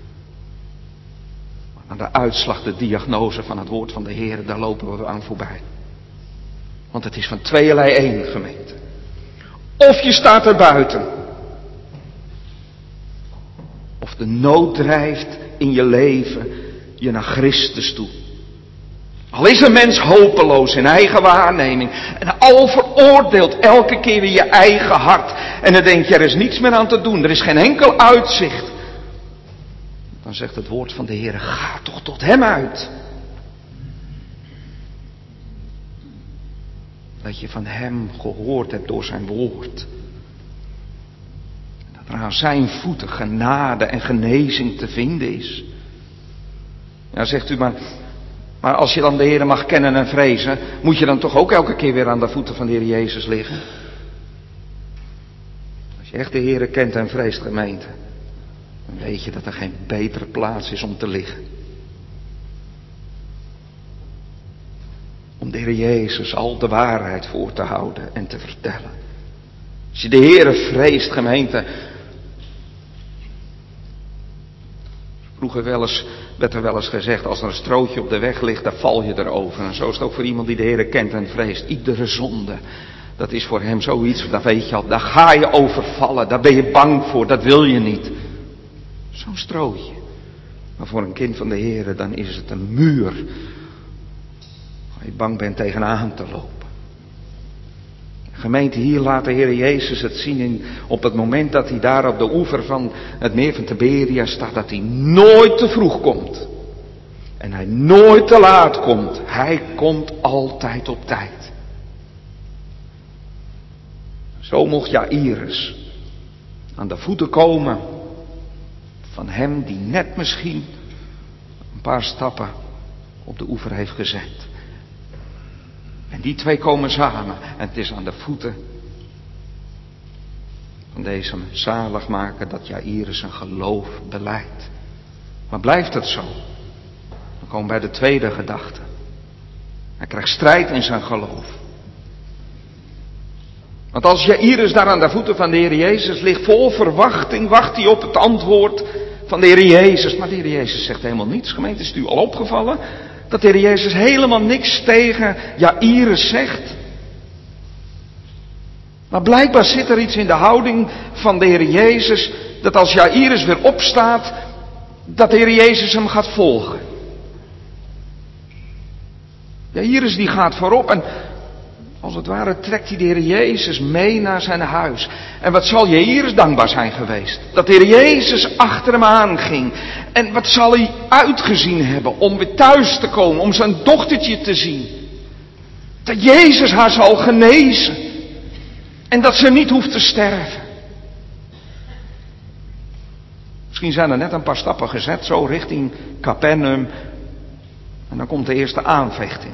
S2: Maar aan de uitslag, de diagnose van het woord van de Heer, daar lopen we aan voorbij. Want het is van tweeërlei één, gemeente. Of je staat er buiten. Of de nood drijft in je leven je naar Christus toe. Al is een mens hopeloos in eigen waarneming en al veroordeelt elke keer weer je eigen hart. En dan denk je, er is niets meer aan te doen, er is geen enkel uitzicht. Dan zegt het woord van de Heer, ga toch tot hem uit. Dat je van hem gehoord hebt door zijn woord. Dat er aan zijn voeten genade en genezing te vinden is. Ja, zegt u, maar als je dan de Heer mag kennen en vrezen, moet je dan toch ook elke keer weer aan de voeten van de Heer Jezus liggen? Als je echt de Heer kent en vreest, gemeente, dan weet je dat er geen betere plaats is om te liggen. Om de Heer Jezus al de waarheid voor te houden en te vertellen. Als je de Heer vreest, gemeente. Vroeger werd er wel eens gezegd, als er een strootje op de weg ligt, dan val je erover. En zo is het ook voor iemand die de Heer kent en vreest. Iedere zonde, dat is voor hem zoiets, dat weet je al, daar ga je overvallen, daar ben je bang voor, dat wil je niet. Zo'n strootje. Maar voor een kind van de Heer, dan is het een muur waar je bang bent tegenaan te lopen. Gemeente, hier laat de Heer Jezus het zien op het moment dat hij daar op de oever van het meer van Tiberias staat, dat hij nooit te vroeg komt. En hij nooit te laat komt. Hij komt altijd op tijd. Zo mocht Jairus aan de voeten komen van hem die net misschien een paar stappen op de oever heeft gezet. En die twee komen samen en het is aan de voeten van deze zaligmaker dat Jairus zijn geloof belijdt. Maar blijft het zo? Dan komen we bij de tweede gedachte. Hij krijgt strijd in zijn geloof. Want als Jairus daar aan de voeten van de Heer Jezus ligt, vol verwachting, wacht hij op het antwoord van de Heer Jezus. Maar de Heer Jezus zegt helemaal niets. Gemeente, is het u al opgevallen? Dat de Heer Jezus helemaal niks tegen Jairus zegt. Maar blijkbaar zit er iets in de houding van de Heer Jezus, dat als Jairus weer opstaat, dat de Heer Jezus hem gaat volgen. Jairus die gaat voorop en als het ware trekt hij de Heer Jezus mee naar zijn huis. En wat zal Jairus dankbaar zijn geweest? Dat de Heer Jezus achter hem aanging. En wat zal hij uitgezien hebben om weer thuis te komen, om zijn dochtertje te zien. Dat Jezus haar zal genezen. En dat ze niet hoeft te sterven. Misschien zijn er net een paar stappen gezet, zo richting Capernaum. En dan komt de eerste aanvechting.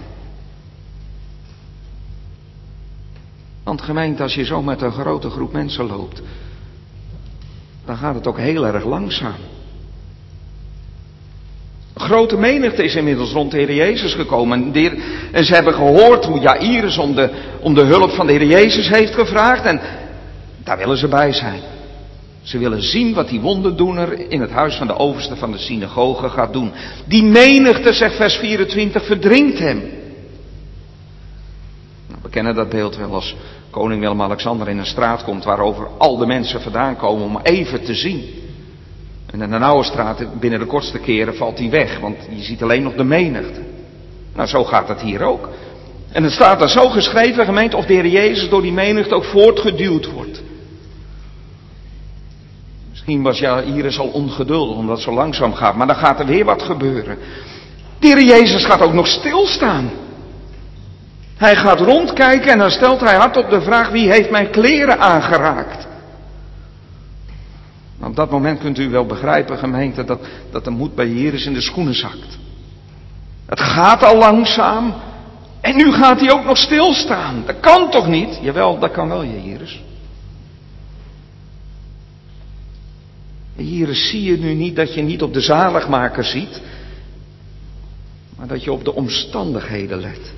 S2: Want gemeente, als je zo met een grote groep mensen loopt, dan gaat het ook heel erg langzaam. Een grote menigte is inmiddels rond de Heer Jezus gekomen. En ze hebben gehoord hoe Jairus om de hulp van de Heer Jezus heeft gevraagd. En daar willen ze bij zijn. Ze willen zien wat die wonderdoener in het huis van de overste van de synagoge gaat doen. Die menigte, zegt vers 24, verdringt hem. Nou, we kennen dat beeld wel als koning Willem-Alexander in een straat komt waarover al de mensen vandaan komen om even te zien. En in een oude straat, binnen de kortste keren valt hij weg, want je ziet alleen nog de menigte. Nou, zo gaat het hier ook. En het staat daar zo geschreven, gemeente, of de Heer Jezus door die menigte ook voortgeduwd wordt. Misschien was Jairus al ongeduldig omdat het zo langzaam gaat, maar dan gaat er weer wat gebeuren. De Heer Jezus gaat ook nog stilstaan. Hij gaat rondkijken en dan stelt hij hardop de vraag, wie heeft mijn kleren aangeraakt? Nou, op dat moment kunt u wel begrijpen, gemeente, dat de moed bij Jairus in de schoenen zakt. Het gaat al langzaam en nu gaat hij ook nog stilstaan. Dat kan toch niet? Jawel, dat kan wel, Jairus. Jairus, zie je nu niet dat je niet op de zaligmaker ziet, maar dat je op de omstandigheden let.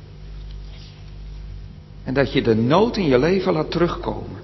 S2: En dat je de nood in je leven laat terugkomen.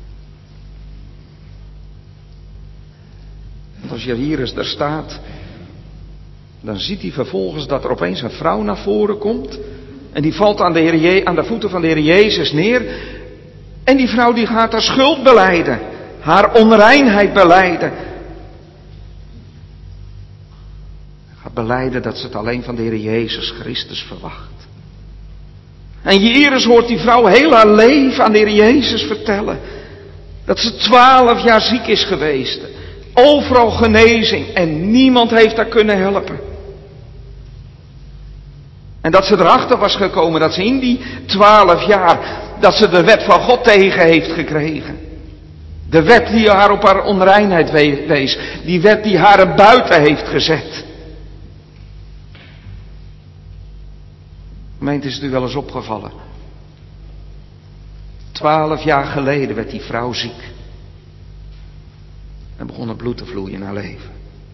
S2: Want als Jairus daar staat, dan ziet hij vervolgens dat er opeens een vrouw naar voren komt. En die valt aan de voeten van de Heer Jezus neer. En die vrouw die gaat haar schuld belijden. Haar onreinheid belijden. Gaat belijden dat ze het alleen van de Heer Jezus Christus verwacht. En Jairus hoort die vrouw heel haar leven aan de Heer Jezus vertellen. Dat ze 12 jaar ziek is geweest. Overal genezing en niemand heeft haar kunnen helpen. En dat ze erachter was gekomen dat ze in die 12 jaar, dat ze de wet van God tegen heeft gekregen. De wet die haar op haar onreinheid wees. Die wet die haar er buiten heeft gezet. Gemeente, is het u wel eens opgevallen? 12 jaar geleden werd die vrouw ziek. En begon het bloed te vloeien in haar leven.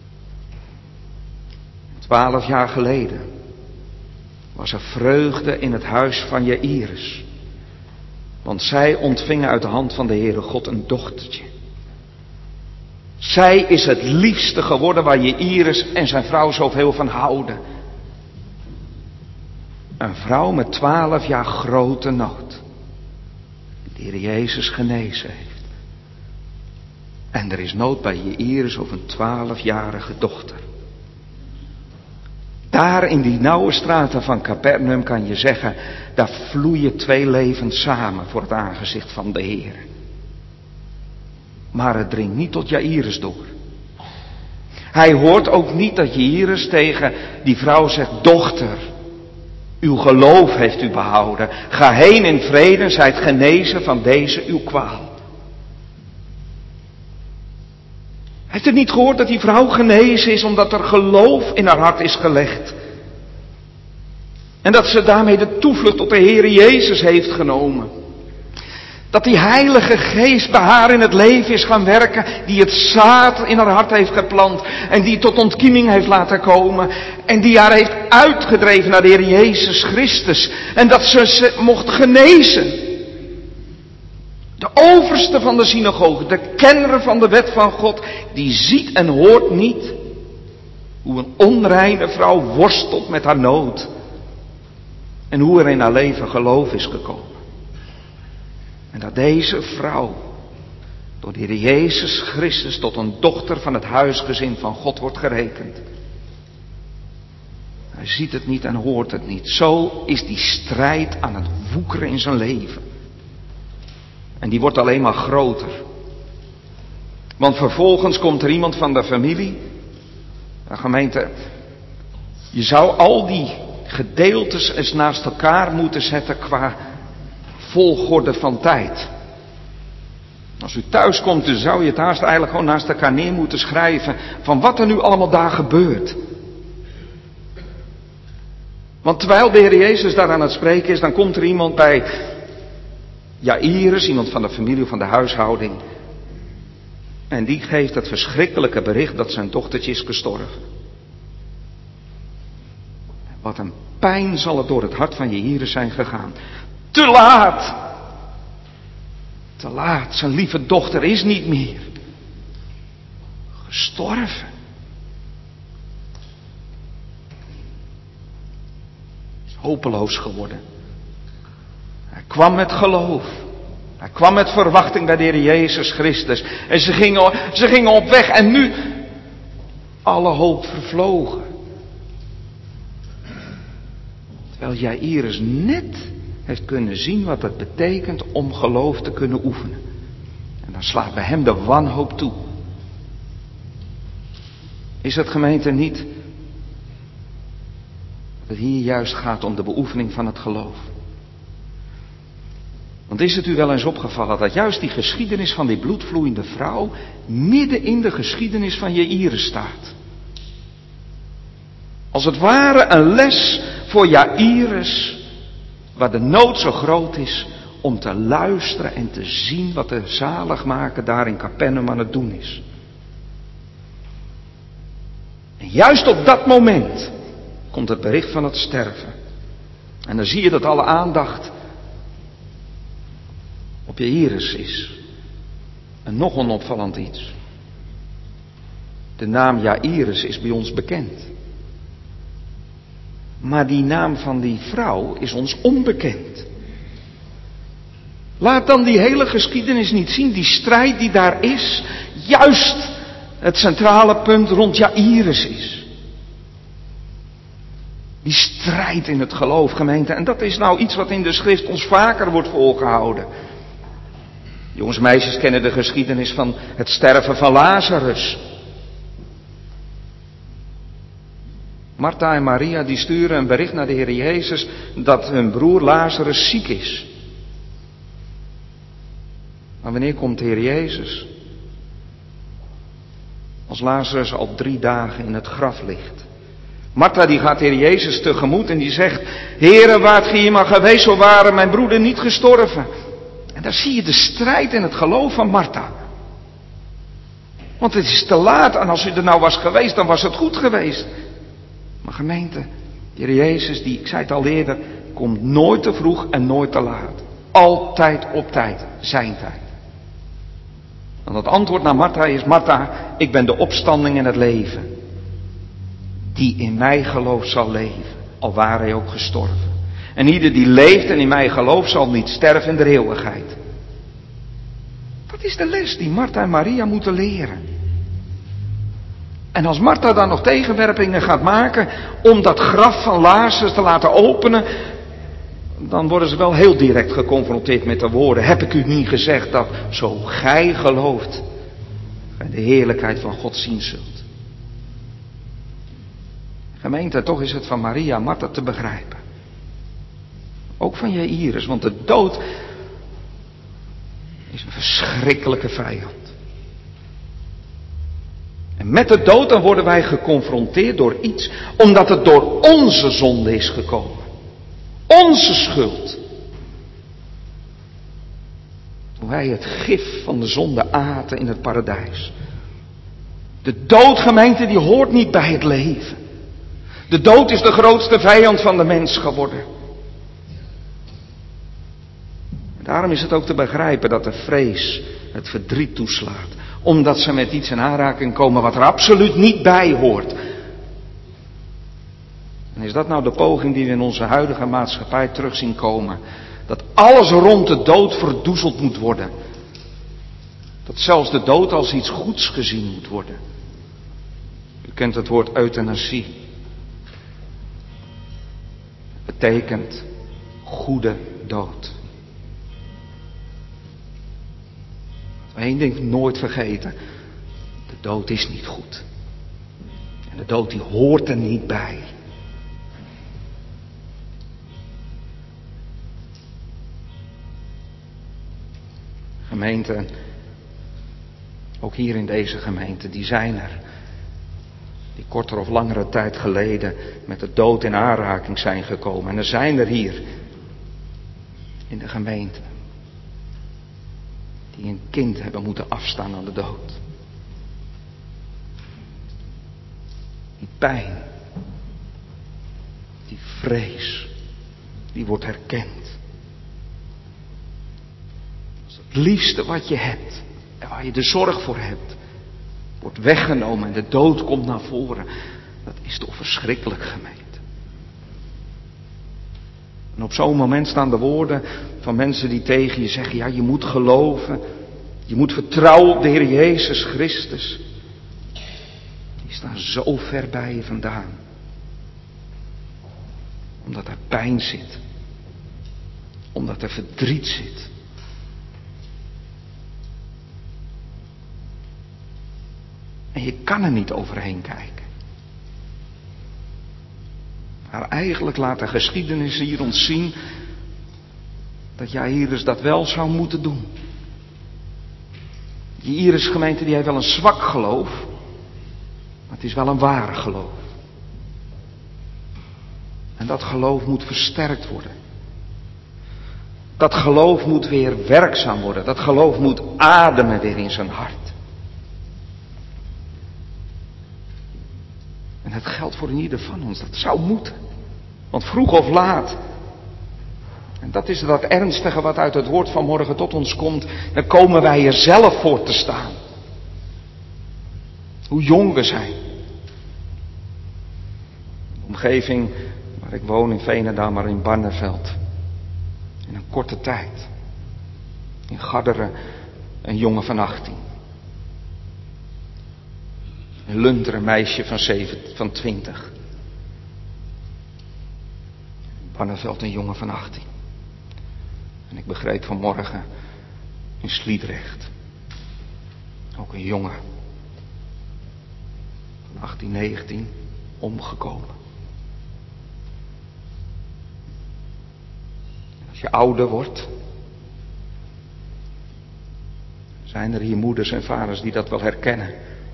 S2: 12 jaar geleden was er vreugde in het huis van Jairus. Want zij ontvingen uit de hand van de Heere God een dochtertje. Zij is het liefste geworden waar Jairus en zijn vrouw zoveel van houden. Een vrouw met 12 jaar grote nood. Die de Heer Jezus genezen heeft. En er is nood bij Jairus over een 12-jarige dochter. Daar in die nauwe straten van Capernaum kan je zeggen, daar vloeien 2 levens samen voor het aangezicht van de Heer. Maar het dringt niet tot Jairus door. Hij hoort ook niet dat Jairus tegen die vrouw zegt, dochter, uw geloof heeft u behouden. Ga heen in vrede en zijt genezen van deze uw kwaal. Heeft u niet gehoord dat die vrouw genezen is omdat er geloof in haar hart is gelegd? En dat ze daarmee de toevlucht tot de Heer Jezus heeft genomen. Dat die Heilige Geest bij haar in het leven is gaan werken, die het zaad in haar hart heeft geplant en die tot ontkieming heeft laten komen en die haar heeft uitgedreven naar de Heer Jezus Christus en dat ze mocht genezen. De overste van de synagoge, de kenner van de wet van God, die ziet en hoort niet hoe een onreine vrouw worstelt met haar nood en hoe er in haar leven geloof is gekomen. En dat deze vrouw door de Heer Jezus Christus tot een dochter van het huisgezin van God wordt gerekend. Hij ziet het niet en hoort het niet. Zo is die strijd aan het woekeren in zijn leven. En die wordt alleen maar groter. Want vervolgens komt er iemand van de familie. Gemeente, je zou al die gedeeltes eens naast elkaar moeten zetten qua volgorde van tijd. Als u thuis komt, dan zou je het haast eigenlijk gewoon naast elkaar neer moeten schrijven van wat er nu allemaal daar gebeurt. Want terwijl de Heer Jezus daar aan het spreken is, dan komt er iemand bij Jairus, iemand van de familie of van de huishouding. En die geeft het verschrikkelijke bericht dat zijn dochtertje is gestorven. Wat een pijn zal het door het hart van Jairus zijn gegaan. Te laat! Te laat, zijn lieve dochter is niet meer. Gestorven. Is hopeloos geworden. Hij kwam met geloof. Hij kwam met verwachting bij de Heer Jezus Christus. En ze gingen op weg en nu alle hoop vervlogen. Terwijl Jairus net heeft kunnen zien wat het betekent om geloof te kunnen oefenen. En dan slaat bij hem de wanhoop toe. Is het, gemeente, niet dat het hier juist gaat om de beoefening van het geloof? Want is het u wel eens opgevallen dat juist die geschiedenis van die bloedvloeiende vrouw midden in de geschiedenis van Jairus staat? Als het ware een les voor Jairus, waar de nood zo groot is om te luisteren en te zien wat de zaligmaker daar in Capernaum aan het doen is. En juist op dat moment komt het bericht van het sterven. En dan zie je dat alle aandacht op Jairus is. En nog een opvallend iets. De naam Jairus is bij ons bekend. Maar die naam van die vrouw is ons onbekend. Laat dan die hele geschiedenis niet zien, die strijd die daar is, juist het centrale punt rond Jairus is. Die strijd in het geloof, gemeente. En dat is nou iets wat in de schrift ons vaker wordt voorgehouden. Jongens en meisjes kennen de geschiedenis van het sterven van Lazarus. Martha en Maria die sturen een bericht naar de Heer Jezus dat hun broer Lazarus ziek is. Maar wanneer komt de Heer Jezus? Als Lazarus al 3 dagen in het graf ligt. Martha die gaat de Heer Jezus tegemoet en die zegt: Heere, waart gij hier maar geweest, zo waren mijn broeder niet gestorven. En daar zie je de strijd in het geloof van Martha. Want het is te laat en als u er nou was geweest, dan was het goed geweest. Maar gemeente, de Heer Jezus, die, ik zei het al eerder, komt nooit te vroeg en nooit te laat. Altijd op tijd, zijn tijd. En het antwoord naar Martha is: Martha, ik ben de opstanding en het leven. Die in mij gelooft zal leven, al ware hij ook gestorven. En ieder die leeft en in mij gelooft zal niet sterven in de eeuwigheid. Dat is de les die Martha en Maria moeten leren. En als Martha dan nog tegenwerpingen gaat maken om dat graf van Lazarus te laten openen, dan worden ze wel heel direct geconfronteerd met de woorden: heb ik u niet gezegd dat zo gij gelooft, gij de heerlijkheid van God zien zult. Gemeente, toch is het van Maria en Martha te begrijpen. Ook van Jairus, want de dood is een verschrikkelijke vijand. En met de dood dan worden wij geconfronteerd door iets, omdat het door onze zonde is gekomen. Onze schuld. Toen wij het gif van de zonde aten in het paradijs. De dood, gemeente, die hoort niet bij het leven. De dood is de grootste vijand van de mens geworden. En daarom is het ook te begrijpen dat de vrees het verdriet toeslaat. Omdat ze met iets in aanraking komen wat er absoluut niet bij hoort. En is dat nou de poging die we in onze huidige maatschappij terug zien komen? Dat alles rond de dood verdoezeld moet worden. Dat zelfs de dood als iets goeds gezien moet worden. U kent het woord euthanasie. Het betekent goede dood. Eén ding nooit vergeten. De dood is niet goed. En de dood die hoort er niet bij. Gemeenten, ook hier in deze gemeente, die zijn er. Die korter of langere tijd geleden met de dood in aanraking zijn gekomen. En er zijn er hier in de gemeente die een kind hebben moeten afstaan aan de dood. Die pijn, die vrees, die wordt herkend. Als het liefste wat je hebt en waar je de zorg voor hebt, wordt weggenomen en de dood komt naar voren. Dat is toch verschrikkelijk, gemeente. En op zo'n moment staan de woorden van mensen die tegen je zeggen: ja, je moet geloven. Je moet vertrouwen op de Heer Jezus Christus. Die staan zo ver bij je vandaan. Omdat er pijn zit. Omdat er verdriet zit. En je kan er niet overheen kijken. Maar eigenlijk laat de geschiedenis hier ons zien dat Jairus dat wel zou moeten doen. Jairus, gemeente, die heeft wel een zwak geloof, maar het is wel een ware geloof. En dat geloof moet versterkt worden. Dat geloof moet weer werkzaam worden. Dat geloof moet ademen weer in zijn hart. En het geldt voor ieder van ons. Dat zou moeten. Want vroeg of laat, en dat is dat ernstige wat uit het woord van morgen tot ons komt, dan komen wij er zelf voor te staan. Hoe jong we zijn. De omgeving waar ik woon in Veenendaal, maar in Barneveld. In een korte tijd. In Garderen een jongen van 18. In Lunteren een meisje van 20. Barneveld een jongen van 18. En ik begreep vanmorgen in Sliedrecht ook een jongen van 18, 19 omgekomen. Als je ouder wordt, zijn er hier moeders en vaders die dat wel herkennen.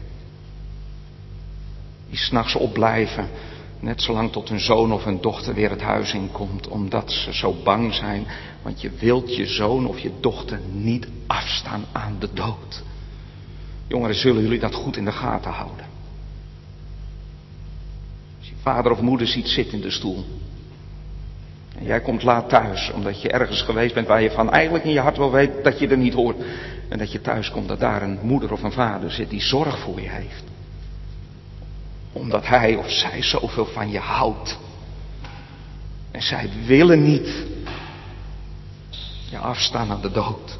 S2: Die 's nachts opblijven, net zolang tot hun zoon of hun dochter weer het huis inkomt, omdat ze zo bang zijn, want je wilt je zoon of je dochter niet afstaan aan de dood. Jongeren, zullen jullie dat goed in de gaten houden? Als je vader of moeder ziet zitten in de stoel en jij komt laat thuis, omdat je ergens geweest bent waar je van eigenlijk in je hart wel weet dat je er niet hoort, en dat je thuis komt dat daar een moeder of een vader zit die zorg voor je heeft, omdat hij of zij zoveel van je houdt. En zij willen niet je afstaan aan de dood.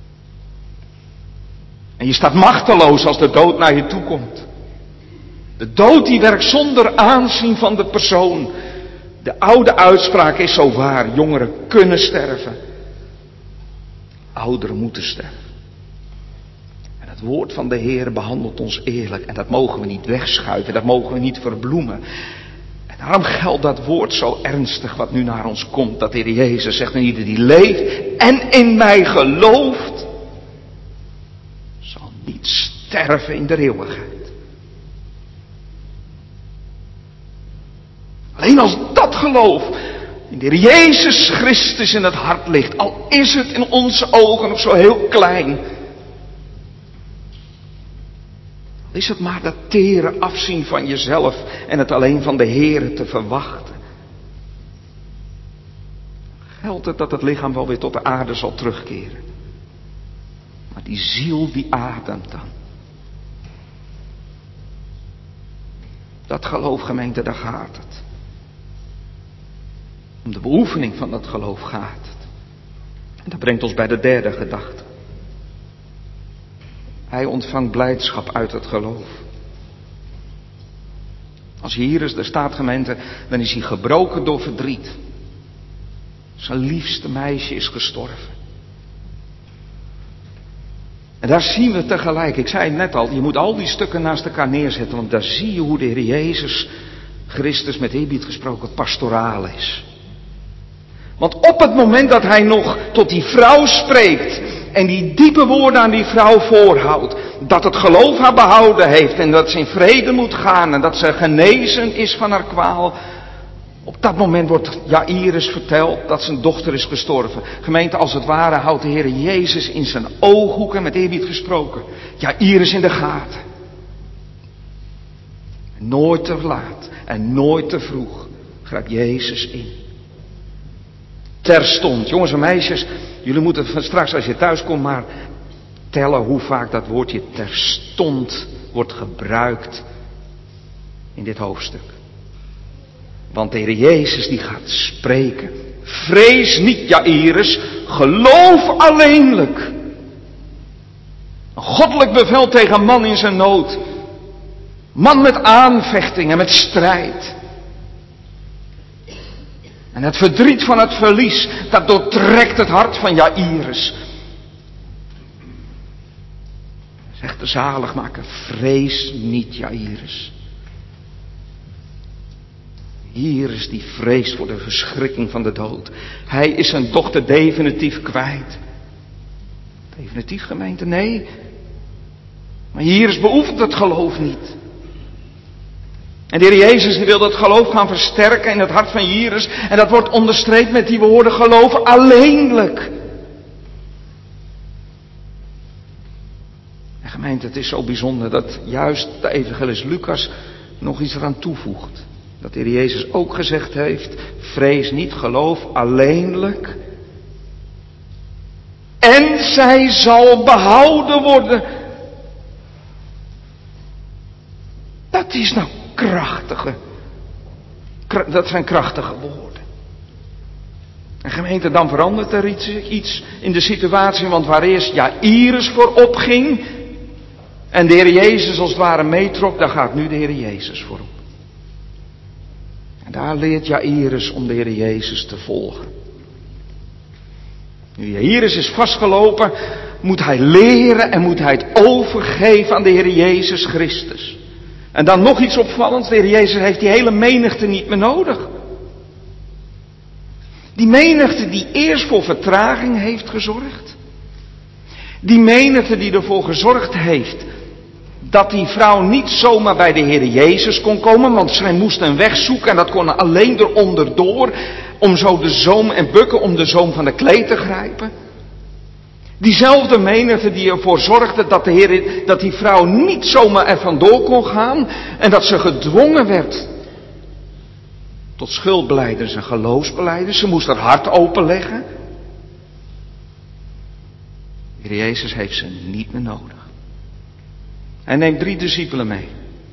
S2: En je staat machteloos als de dood naar je toe komt. De dood die werkt zonder aanzien van de persoon. De oude uitspraak is zo waar. Jongeren kunnen sterven. Ouderen moeten sterven. En het woord van de Heer behandelt ons eerlijk. En dat mogen we niet wegschuiven. Dat mogen we niet verbloemen. En daarom geldt dat woord zo ernstig wat nu naar ons komt. Dat de Heer Jezus zegt, en ieder die leeft en in mij gelooft, zal niet sterven in de eeuwigheid. Alleen als dat geloof in de Heer Jezus Christus in het hart ligt, al is het in onze ogen nog zo heel klein, al is het maar dat tere afzien van jezelf en het alleen van de Heer te verwachten, geldt het dat het lichaam wel weer tot de aarde zal terugkeren. Maar die ziel die ademt dan. Dat geloof, gemeente, daar gaat het. Om de beoefening van dat geloof gaat het. En dat brengt ons bij de derde gedachte. Hij ontvangt blijdschap uit het geloof. Als Jairus er staat, gemeente, dan is hij gebroken door verdriet. Zijn liefste meisje is gestorven. En daar zien we tegelijk, ik zei het net al, je moet al die stukken naast elkaar neerzetten, want daar zie je hoe de Heer Jezus Christus, met eerbied gesproken, pastoraal is. Want op het moment dat hij nog tot die vrouw spreekt en die diepe woorden aan die vrouw voorhoudt, dat het geloof haar behouden heeft en dat ze in vrede moet gaan en dat ze genezen is van haar kwaal, op dat moment wordt Jairus verteld dat zijn dochter is gestorven. Gemeente, als het ware houdt de Heer Jezus in zijn ooghoeken, met eerbied gesproken, Jairus in de gaten. Nooit te laat en nooit te vroeg grijpt Jezus in. Terstond, jongens en meisjes, jullie moeten straks als je thuis komt maar tellen hoe vaak dat woordje terstond wordt gebruikt in dit hoofdstuk. Want de Heer Jezus die gaat spreken. Vrees niet, Jairus, geloof alleenlijk. Een goddelijk bevel tegen een man in zijn nood. Man met aanvechting en met strijd. En het verdriet van het verlies, dat doortrekt het hart van Jairus. Zegt de zaligmaker, vrees niet, Jairus. Jairus die vreest voor de verschrikking van de dood. Hij is zijn dochter definitief kwijt. Definitief, gemeente? Nee. Maar Jairus beoefent het geloof niet. En de Heer Jezus die wil dat geloof gaan versterken in het hart van Jairus. En dat wordt onderstreept met die woorden, geloof alleenlijk. En gemeente, het is zo bijzonder dat juist de evangelist Lucas nog iets eraan toevoegt. Dat de Heer Jezus ook gezegd heeft, vrees niet, geloof alleenlijk. En zij zal behouden worden. Dat is nou krachtige. Dat zijn krachtige woorden. En gemeente, dan verandert er iets in de situatie. Want waar eerst Jairus voor opging en de Heer Jezus als het ware meetrok, daar gaat nu de Heer Jezus voorop. En daar leert Jairus om de Heer Jezus te volgen. Nu Jairus is vastgelopen, moet hij leren en moet hij het overgeven aan de Heer Jezus Christus. En dan nog iets opvallends, de Heer Jezus heeft die hele menigte niet meer nodig. Die menigte die eerst voor vertraging heeft gezorgd. Die menigte die ervoor gezorgd heeft dat die vrouw niet zomaar bij de Heer Jezus kon komen, want zij moest een weg zoeken en dat kon alleen eronder door, om zo de zoom en bukken om de zoom van de kleed te grijpen. Diezelfde menigte die ervoor zorgde dat die vrouw niet zomaar er vandoor kon gaan en dat ze gedwongen werd tot schuldbelijdens en geloofsbelijdens. Ze moest haar hart openleggen. De Heer Jezus heeft ze niet meer nodig. Hij neemt 3 discipelen mee.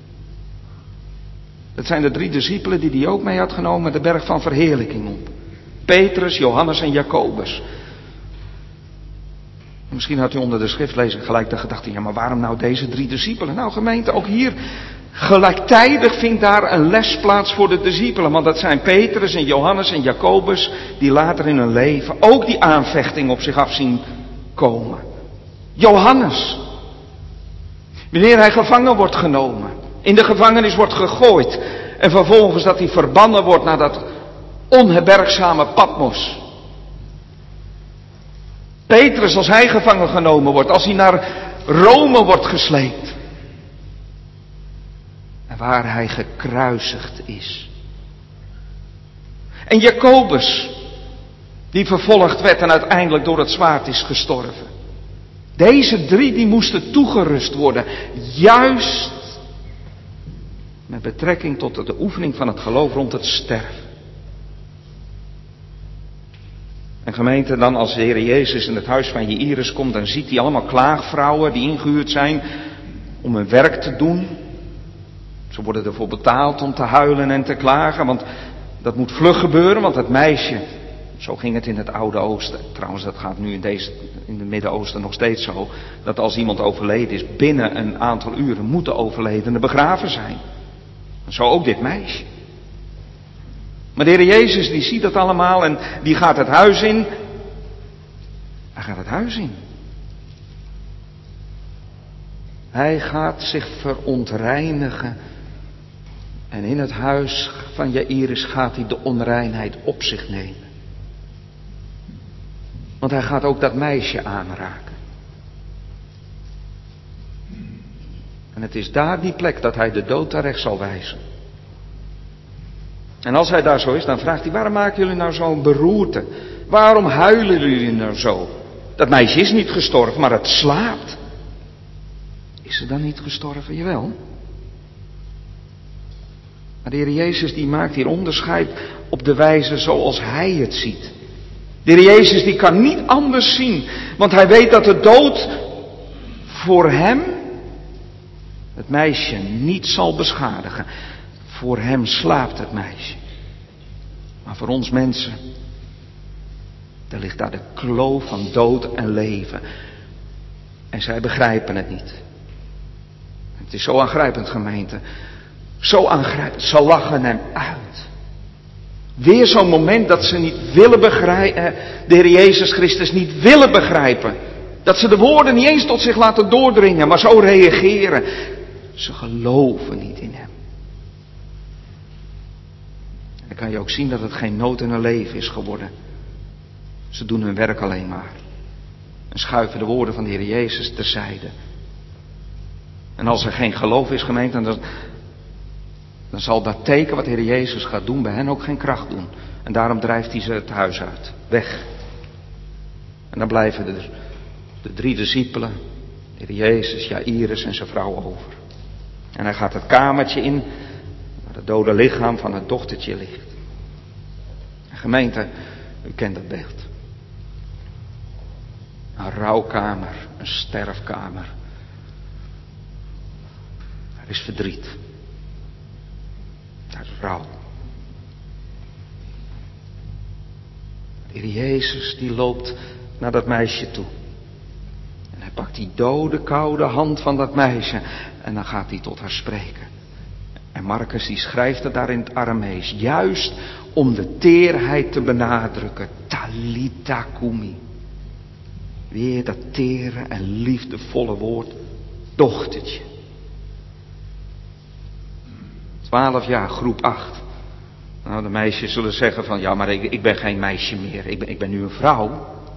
S2: Dat zijn de 3 discipelen die hij ook mee had genomen de berg van verheerlijking op. Petrus, Johannes en Jacobus. Misschien had u onder de schriftlezing gelijk de gedachte, ja maar waarom nou deze 3 discipelen? Nou gemeente, ook hier gelijktijdig vindt daar een les plaats voor de discipelen. Want dat zijn Petrus en Johannes en Jacobus die later in hun leven ook die aanvechting op zich af zien komen. Johannes, wanneer hij gevangen wordt genomen, in de gevangenis wordt gegooid en vervolgens dat hij verbannen wordt naar dat onherbergzame Patmos. Petrus, als hij gevangen genomen wordt, als hij naar Rome wordt gesleept. En waar hij gekruisigd is. En Jacobus, die vervolgd werd en uiteindelijk door het zwaard is gestorven. Deze 3 die moesten toegerust worden, juist met betrekking tot de oefening van het geloof rond het sterven. En gemeente, dan als de Heer Jezus in het huis van Jairus komt, dan ziet hij allemaal klaagvrouwen die ingehuurd zijn om hun werk te doen. Ze worden ervoor betaald om te huilen en te klagen, want dat moet vlug gebeuren, want het meisje, zo ging het in het Oude Oosten. Trouwens, dat gaat nu in het Midden-Oosten nog steeds zo, dat als iemand overleden is, binnen een aantal uren moet de overledene begraven zijn. En zo ook dit meisje. Maar de Heer Jezus die ziet dat allemaal en die gaat het huis in. Hij gaat het huis in. Hij gaat zich verontreinigen. En in het huis van Jairus gaat hij de onreinheid op zich nemen. Want hij gaat ook dat meisje aanraken. En het is daar die plek dat hij de dood terecht zal wijzen. En als hij daar zo is, dan vraagt hij, waarom maken jullie nou zo'n beroerte? Waarom huilen jullie nou zo? Dat meisje is niet gestorven, maar het slaapt. Is ze dan niet gestorven? Jawel. Maar de Heer Jezus die maakt hier onderscheid op de wijze zoals hij het ziet. De Heer Jezus die kan niet anders zien, want hij weet dat de dood voor hem het meisje niet zal beschadigen. Voor hem slaapt het meisje. Maar voor ons mensen, daar ligt daar de kloof van dood en leven. En zij begrijpen het niet. Het is zo aangrijpend, gemeente. Zo aangrijpend. Ze lachen hem uit. Weer zo'n moment dat ze niet willen begrijpen, de Heer Jezus Christus niet willen begrijpen. Dat ze de woorden niet eens tot zich laten doordringen, maar zo reageren. Ze geloven niet in hem. Dan kan je ook zien dat het geen nood in hun leven is geworden. Ze doen hun werk alleen maar. En schuiven de woorden van de Heer Jezus terzijde. En als er geen geloof is, gemeente, dan zal dat teken wat de Heer Jezus gaat doen bij hen ook geen kracht doen. En daarom drijft hij ze het huis uit. Weg. En dan blijven er de 3 discipelen, de Heer Jezus, Jairus en zijn vrouw over. En hij gaat het kamertje in waar het dode lichaam van het dochtertje ligt. En gemeente, u kent dat beeld. Een rouwkamer, een sterfkamer. Er is verdriet. Er is rouw. De Heer Jezus die loopt naar dat meisje toe. En hij pakt die dode, koude hand van dat meisje. En dan gaat hij tot haar spreken. En Marcus die schrijft het daar in het Aramees, juist om de teerheid te benadrukken. Talita cumi. Weer dat tere en liefdevolle woord, dochtertje. 12 jaar, groep 8. Nou, de meisjes zullen zeggen van, ja, maar ik ben geen meisje meer. Ik ben nu een vrouw.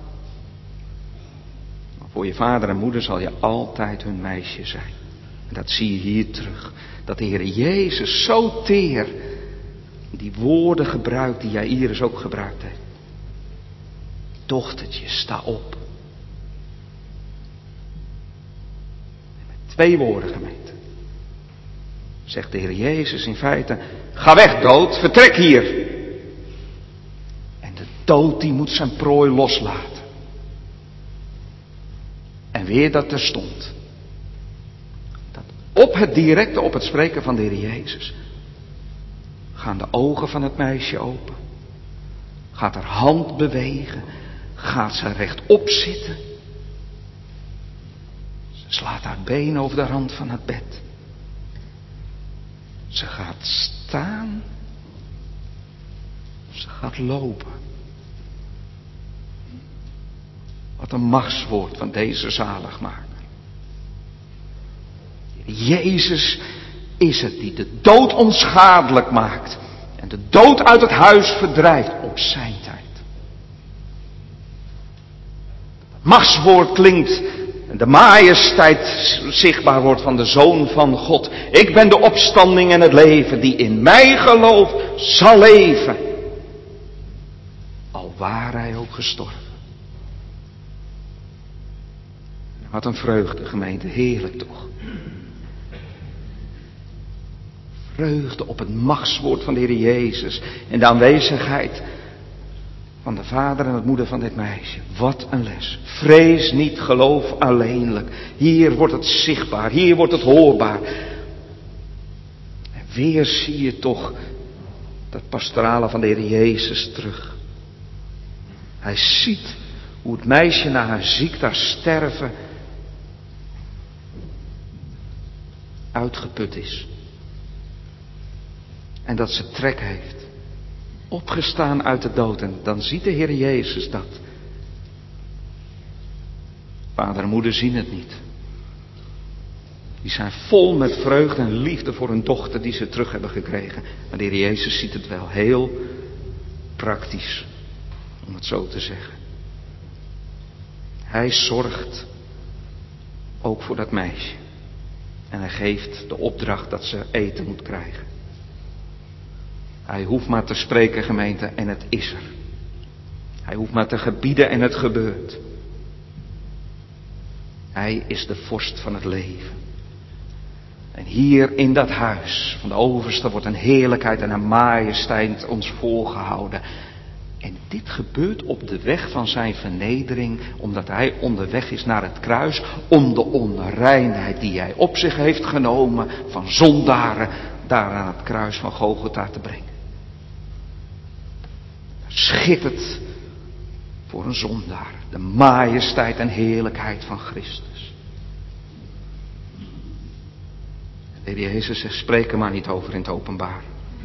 S2: Maar voor je vader en moeder zal je altijd hun meisje zijn. En dat zie je hier terug. Dat de Heer Jezus zo teer die woorden gebruikt die Jairus ook gebruikt heeft. Dochtertje, sta op. En met 2 woorden, gemeente, zegt de Heer Jezus in feite, ga weg dood, vertrek hier. En de dood die moet zijn prooi loslaten. En weer dat terstond. Dat op het directe, op het spreken van de Heer Jezus, gaan de ogen van het meisje open. Gaat haar hand bewegen. Gaat ze rechtop zitten. Ze slaat haar been over de rand van het bed. Ze gaat staan. Ze gaat lopen. Wat een machtswoord van deze zaligmaker. Jezus is het die de dood onschadelijk maakt. En de dood uit het huis verdrijft op zijn tijd. Machtswoord klinkt en de majesteit zichtbaar wordt van de Zoon van God. Ik ben de opstanding en het leven. Die in mij gelooft zal leven. Al waar hij ook gestorven. Wat een vreugde, gemeente. Heerlijk toch. Vreugde op het machtswoord van de Heer Jezus. En de aanwezigheid van de vader en de moeder van dit meisje. Wat een les. Vrees niet, geloof alleenlijk. Hier wordt het zichtbaar. Hier wordt het hoorbaar. En weer zie je toch dat pastorale van de Heer Jezus terug. Hij ziet hoe het meisje na haar ziekte, haar sterven, uitgeput is. En dat ze trek heeft. Opgestaan uit de dood. En dan ziet de Heer Jezus dat. Vader en moeder zien het niet. Die zijn vol met vreugde en liefde voor hun dochter die ze terug hebben gekregen. Maar de Heer Jezus ziet het wel heel praktisch. Om het zo te zeggen. Hij zorgt ook voor dat meisje. En hij geeft de opdracht dat ze eten moet krijgen. Hij hoeft maar te spreken, gemeente, en het is er. Hij hoeft maar te gebieden en het gebeurt. Hij is de vorst van het leven. En hier in dat huis van de overste wordt een heerlijkheid en een majesteit ons voorgehouden. En dit gebeurt op de weg van zijn vernedering, omdat hij onderweg is naar het kruis, om de onreinheid die hij op zich heeft genomen van zondaren, daar aan het kruis van Golgotha te brengen. Schittert voor een zondaar, de majesteit en heerlijkheid van Christus. De Heer Jezus zegt, spreek er maar niet over in het openbaar.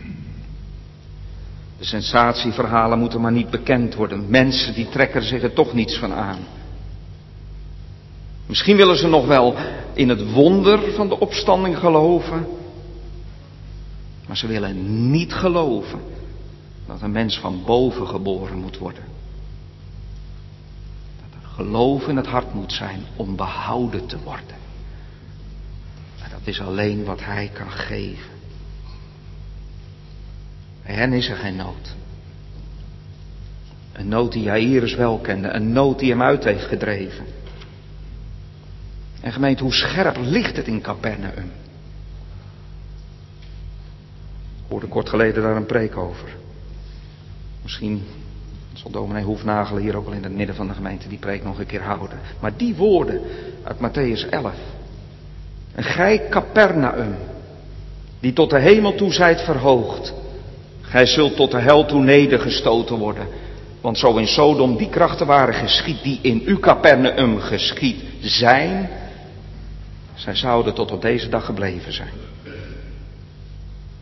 S2: De sensatieverhalen moeten maar niet bekend worden. Mensen die trekken zich er toch niets van aan. Misschien willen ze nog wel in het wonder van de opstanding geloven. Maar ze willen niet geloven dat een mens van boven geboren moet worden. Dat er geloof in het hart moet zijn om behouden te worden. En dat is alleen wat hij kan geven. Bij hen is er geen nood. Een nood die Jairus wel kende. Een nood die hem uit heeft gedreven. En gemeente, hoe scherp ligt het in Capernaum? Ik hoorde kort geleden daar een preek over. Misschien zal dominee Hoefnagel hier ook wel in het midden van de gemeente die preek nog een keer houden. Maar die woorden uit Mattheüs 11. En gij Capernaum, die tot de hemel toe zijt verhoogd. Gij zult tot de hel toe nedergestoten worden. Want zo in Sodom die krachten waren geschied die in u Capernaum geschied zijn. Zij zouden tot op deze dag gebleven zijn.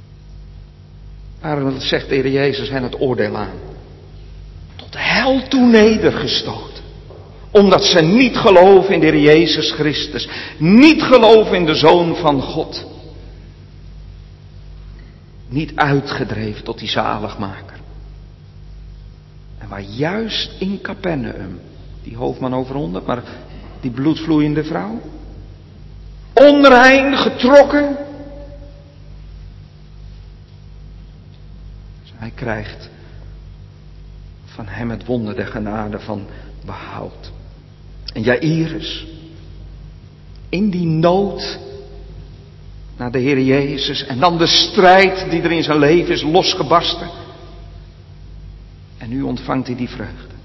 S2: Waarom zegt de Heer Jezus hen het oordeel aan? Tot de hel toe nedergestoten. Omdat ze niet geloven in de Heer Jezus Christus. Niet geloven in de Zoon van God. Niet uitgedreven tot die zaligmaker. En waar juist in Capernaum, die hoofdman over 100, maar die bloedvloeiende vrouw, onrein getrokken. Hij krijgt van hem het wonder der genade van behoud. En Jairus, in die nood naar de Heer Jezus en dan de strijd die er in zijn leven is losgebarsten. En nu ontvangt hij die vreugde.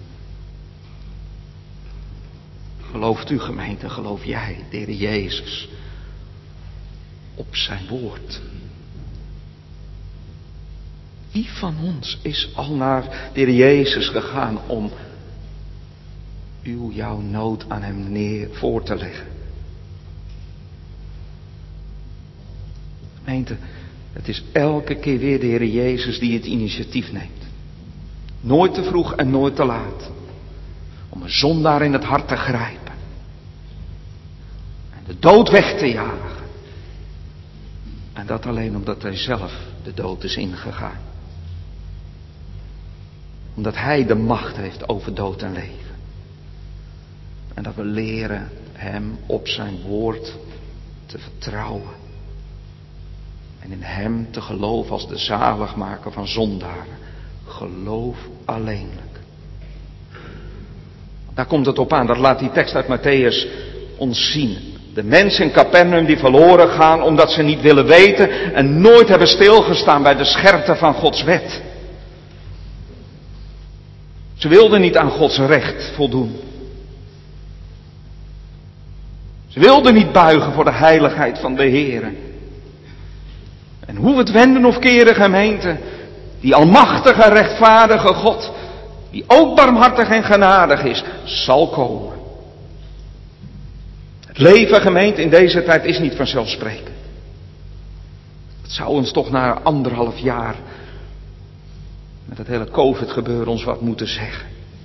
S2: Gelooft u, gemeente, geloof jij, de Heer Jezus, op zijn woord? Wie van ons is al naar de Heer Jezus gegaan om jouw nood aan hem voor te leggen? Gemeente, het is elke keer weer de Heer Jezus die het initiatief neemt. Nooit te vroeg en nooit te laat. Om een zondaar in het hart te grijpen. En de dood weg te jagen. En dat alleen omdat hij zelf de dood is ingegaan. Omdat hij de macht heeft over dood en leven. En dat we leren hem op zijn woord te vertrouwen. En in hem te geloven als de zaligmaker van zondaren. Geloof alleenlijk. Daar komt het op aan, dat laat die tekst uit Matthäus ons zien. De mensen in Capernaum die verloren gaan omdat ze niet willen weten en nooit hebben stilgestaan bij de scherpte van Gods wet. Ze wilden niet aan Gods recht voldoen. Ze wilden niet buigen voor de heiligheid van de Heere. En hoe we het wenden of keren, gemeente, die almachtige en rechtvaardige God, die ook barmhartig en genadig is, zal komen. Het leven, gemeente, in deze tijd is niet vanzelfsprekend. Het zou ons toch na 1,5 jaar met het hele COVID-gebeuren ons wat moeten zeggen.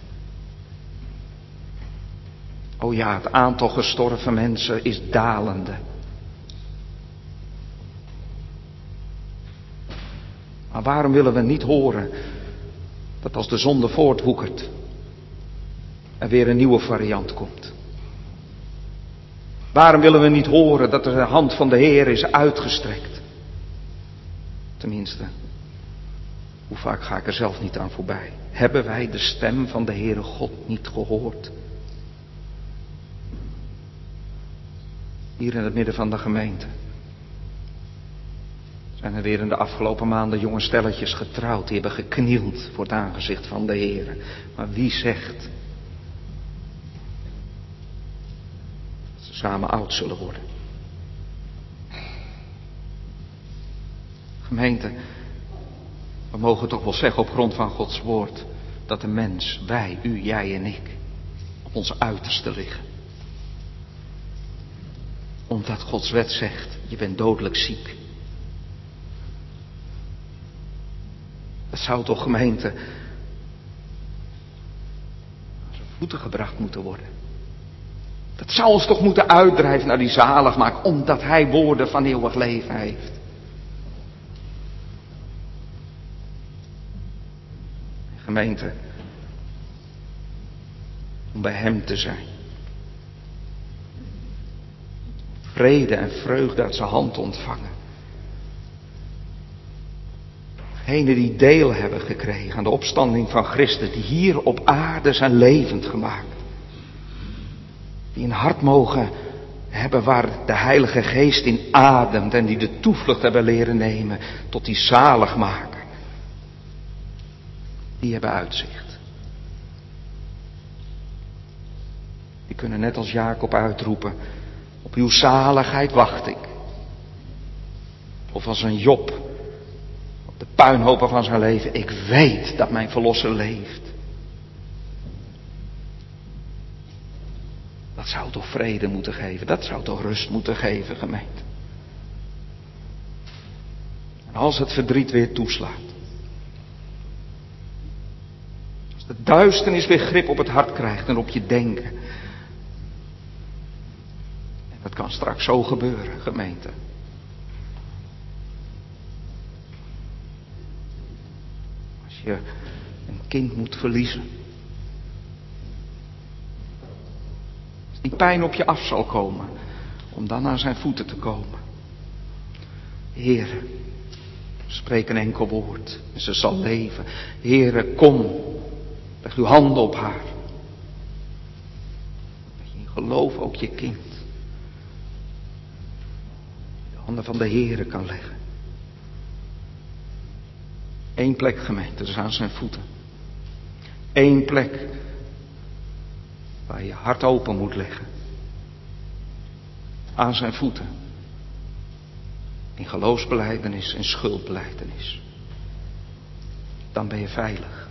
S2: Oh ja, het aantal gestorven mensen is dalende. Maar waarom willen we niet horen dat als de zonde voortwoekert, er weer een nieuwe variant komt? Waarom willen we niet horen dat de hand van de Heer is uitgestrekt? Tenminste, hoe vaak ga ik er zelf niet aan voorbij? Hebben wij de stem van de Heere God niet gehoord? Hier in het midden van de gemeente zijn er weer in de afgelopen maanden jonge stelletjes getrouwd. Die hebben geknield voor het aangezicht van de Heere. Maar wie zegt dat ze samen oud zullen worden? Gemeente, we mogen toch wel zeggen op grond van Gods woord dat de mens, wij, u, jij en ik, op ons uiterste liggen. Omdat Gods wet zegt, je bent dodelijk ziek. Dat zou toch, gemeente, aan zijn voeten gebracht moeten worden. Dat zou ons toch moeten uitdrijven naar die zaligmaker, omdat hij woorden van eeuwig leven heeft. Gemeente, om bij hem te zijn. Vrede en vreugde uit zijn hand ontvangen. Degenen die deel hebben gekregen aan de opstanding van Christus, die hier op aarde zijn levend gemaakt. Die een hart mogen hebben waar de Heilige Geest in ademt en die de toevlucht hebben leren nemen tot die zaligmaker. Die hebben uitzicht. Die kunnen net als Jacob uitroepen, op uw zaligheid wacht ik. Of als een Job op de puinhopen van zijn leven, ik weet dat mijn verlosser leeft. Dat zou toch vrede moeten geven, dat zou toch rust moeten geven, gemeente. En als het verdriet weer toeslaat, Als de duisternis weer grip op het hart krijgt en op je denken. En dat kan straks zo gebeuren, gemeente. Als je een kind moet verliezen. Als die pijn op je af zal komen. Om dan aan zijn voeten te komen. Heere, spreek een enkel woord en ze zal leven. Heere, kom, leg uw handen op haar. Dat je in geloof ook je kind in de handen van de Heere kan leggen. Eén plek, gemeente, dus aan zijn voeten. Eén plek waar je hart open moet leggen. Aan zijn voeten. In geloofsbelijdenis en schuldbelijdenis. Dan ben je veilig.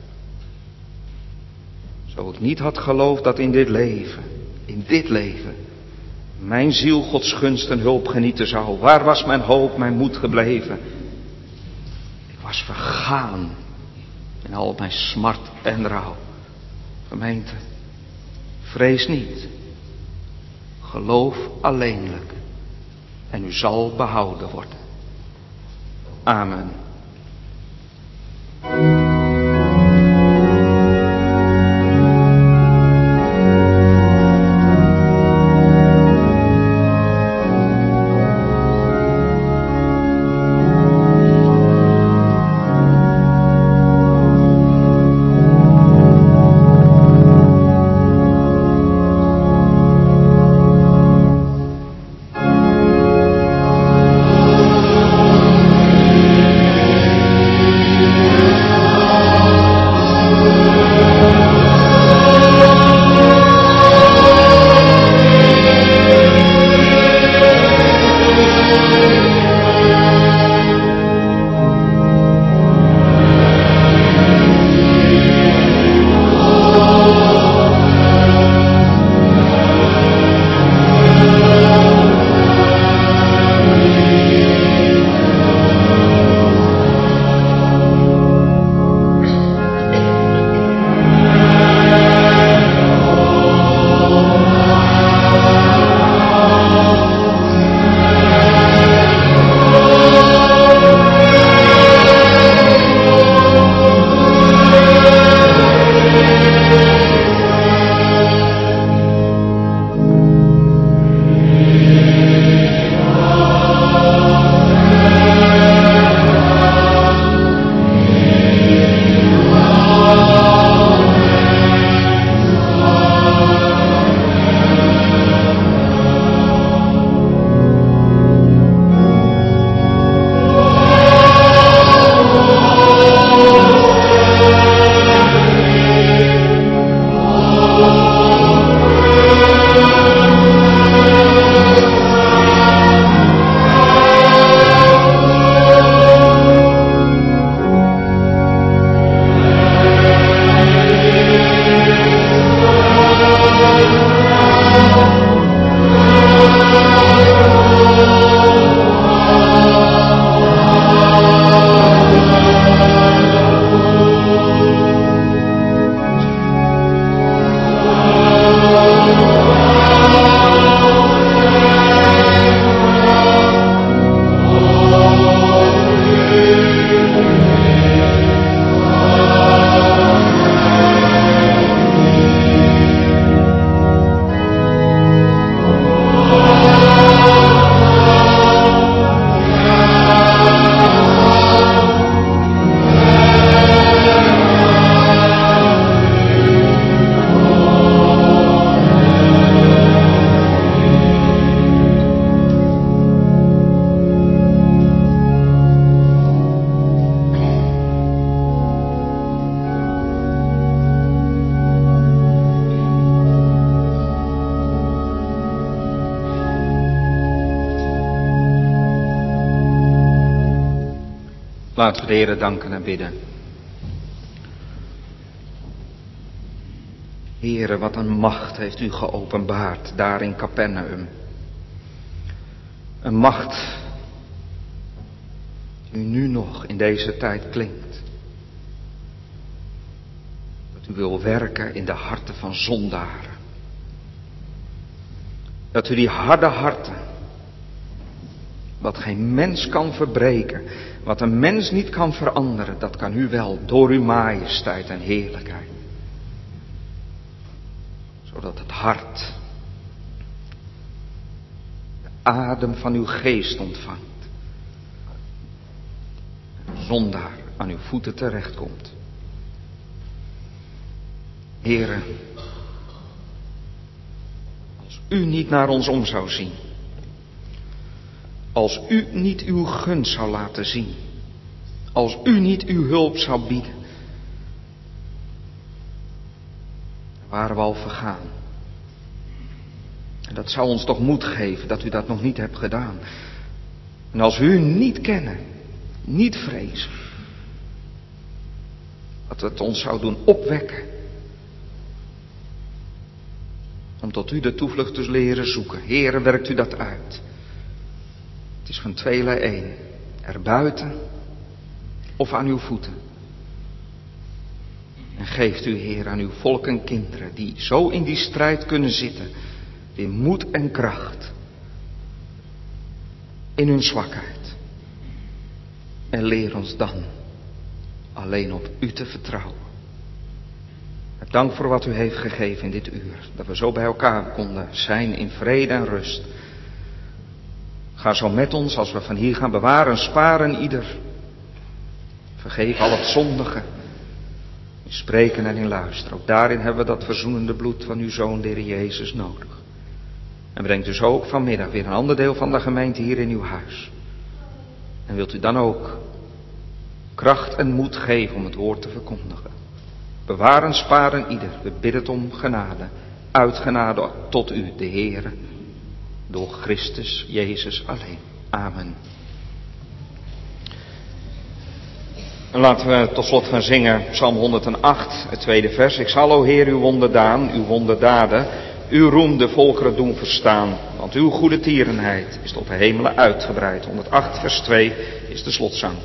S2: Zo ik niet had geloofd dat in dit leven, mijn ziel Gods gunst en hulp genieten zou. Waar was mijn hoop, mijn moed gebleven? Ik was vergaan in al mijn smart en rouw. Gemeente, vrees niet. Geloof alleenlijk. En u zal behouden worden. Amen.
S3: Laten we de Heere danken en bidden.
S2: Heere, wat een macht heeft u geopenbaard daar in Capernaum. Een macht die nu nog in deze tijd klinkt. Dat Dat u wil werken in de harten van zondaren. Dat u die harde harten, wat geen mens kan verbreken, wat een mens niet kan veranderen, dat kan u wel door uw majesteit en heerlijkheid. Zodat het hart de adem van uw geest ontvangt. En de zondaar aan uw voeten terechtkomt. Heere, als u niet naar ons om zou zien, als u niet uw gunst zou laten zien, als u niet uw hulp zou bieden, dan waren we al vergaan. En dat zou ons toch moed geven dat u dat nog niet hebt gedaan. En als we u niet kennen, niet vrezen, dat het ons zou doen opwekken om tot u de toevlucht te leren zoeken. Heere, werkt u dat uit. Het is van tweelei één. Erbuiten of aan uw voeten. En geeft u, Heer, aan uw volk en kinderen die zo in die strijd kunnen zitten, weer moed en kracht in hun zwakheid. En leer ons dan alleen op u te vertrouwen. Dank voor wat u heeft gegeven in dit uur. Dat we zo bij elkaar konden zijn in vrede en rust. Ga zo met ons als we van hier gaan bewaren, sparen ieder. Vergeef al het zondige. In spreken en in luisteren. Ook daarin hebben we dat verzoenende bloed van uw Zoon, de Heer Jezus, nodig. En brengt u zo ook vanmiddag weer een ander deel van de gemeente hier in uw huis. En wilt u dan ook kracht en moed geven om het woord te verkondigen. Bewaren, sparen ieder. We bidden het om genade. Uit genade tot u, de Heere. Door Christus Jezus alleen. Amen. En laten we tot slot gaan zingen Psalm 108, het tweede vers. Ik zal, o Heer, uw wonderdaan, uw wonderdaden, uw roem de volkeren doen verstaan. Want uw goede tierenheid is tot de hemelen uitgebreid. 108 vers 2 is de slotzang.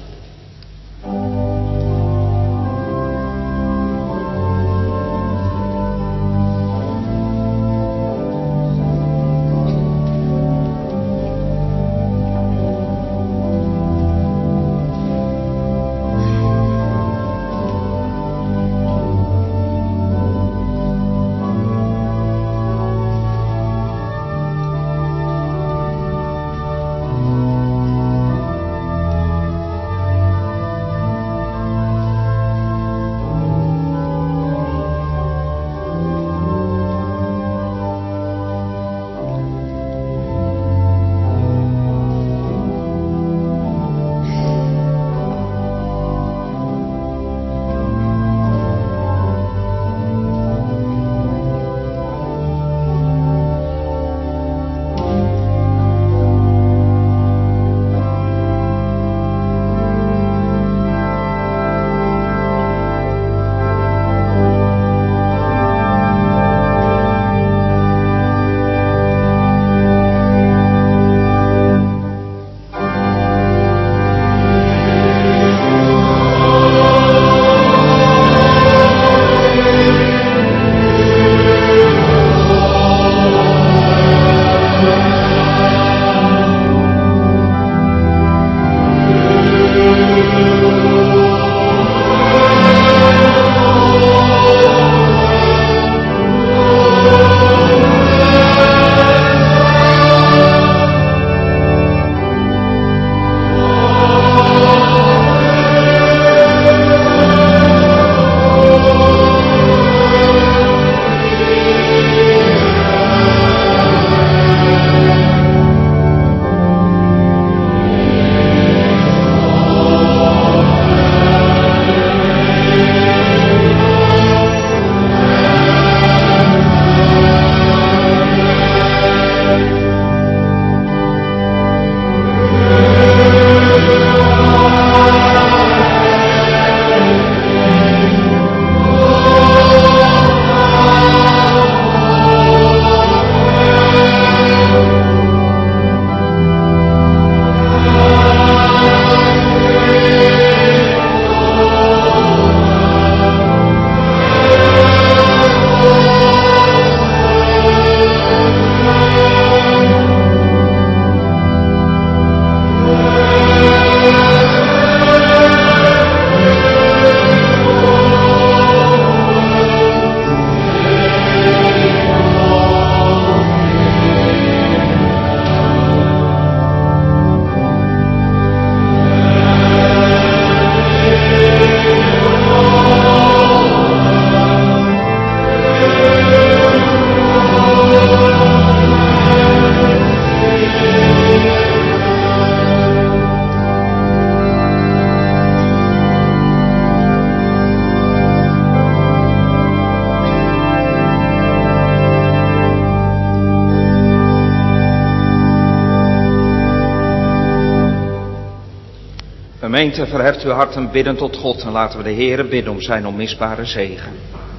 S2: Gemeente, verheft uw harten bidden tot God en laten we de Heere bidden om zijn onmisbare zegen.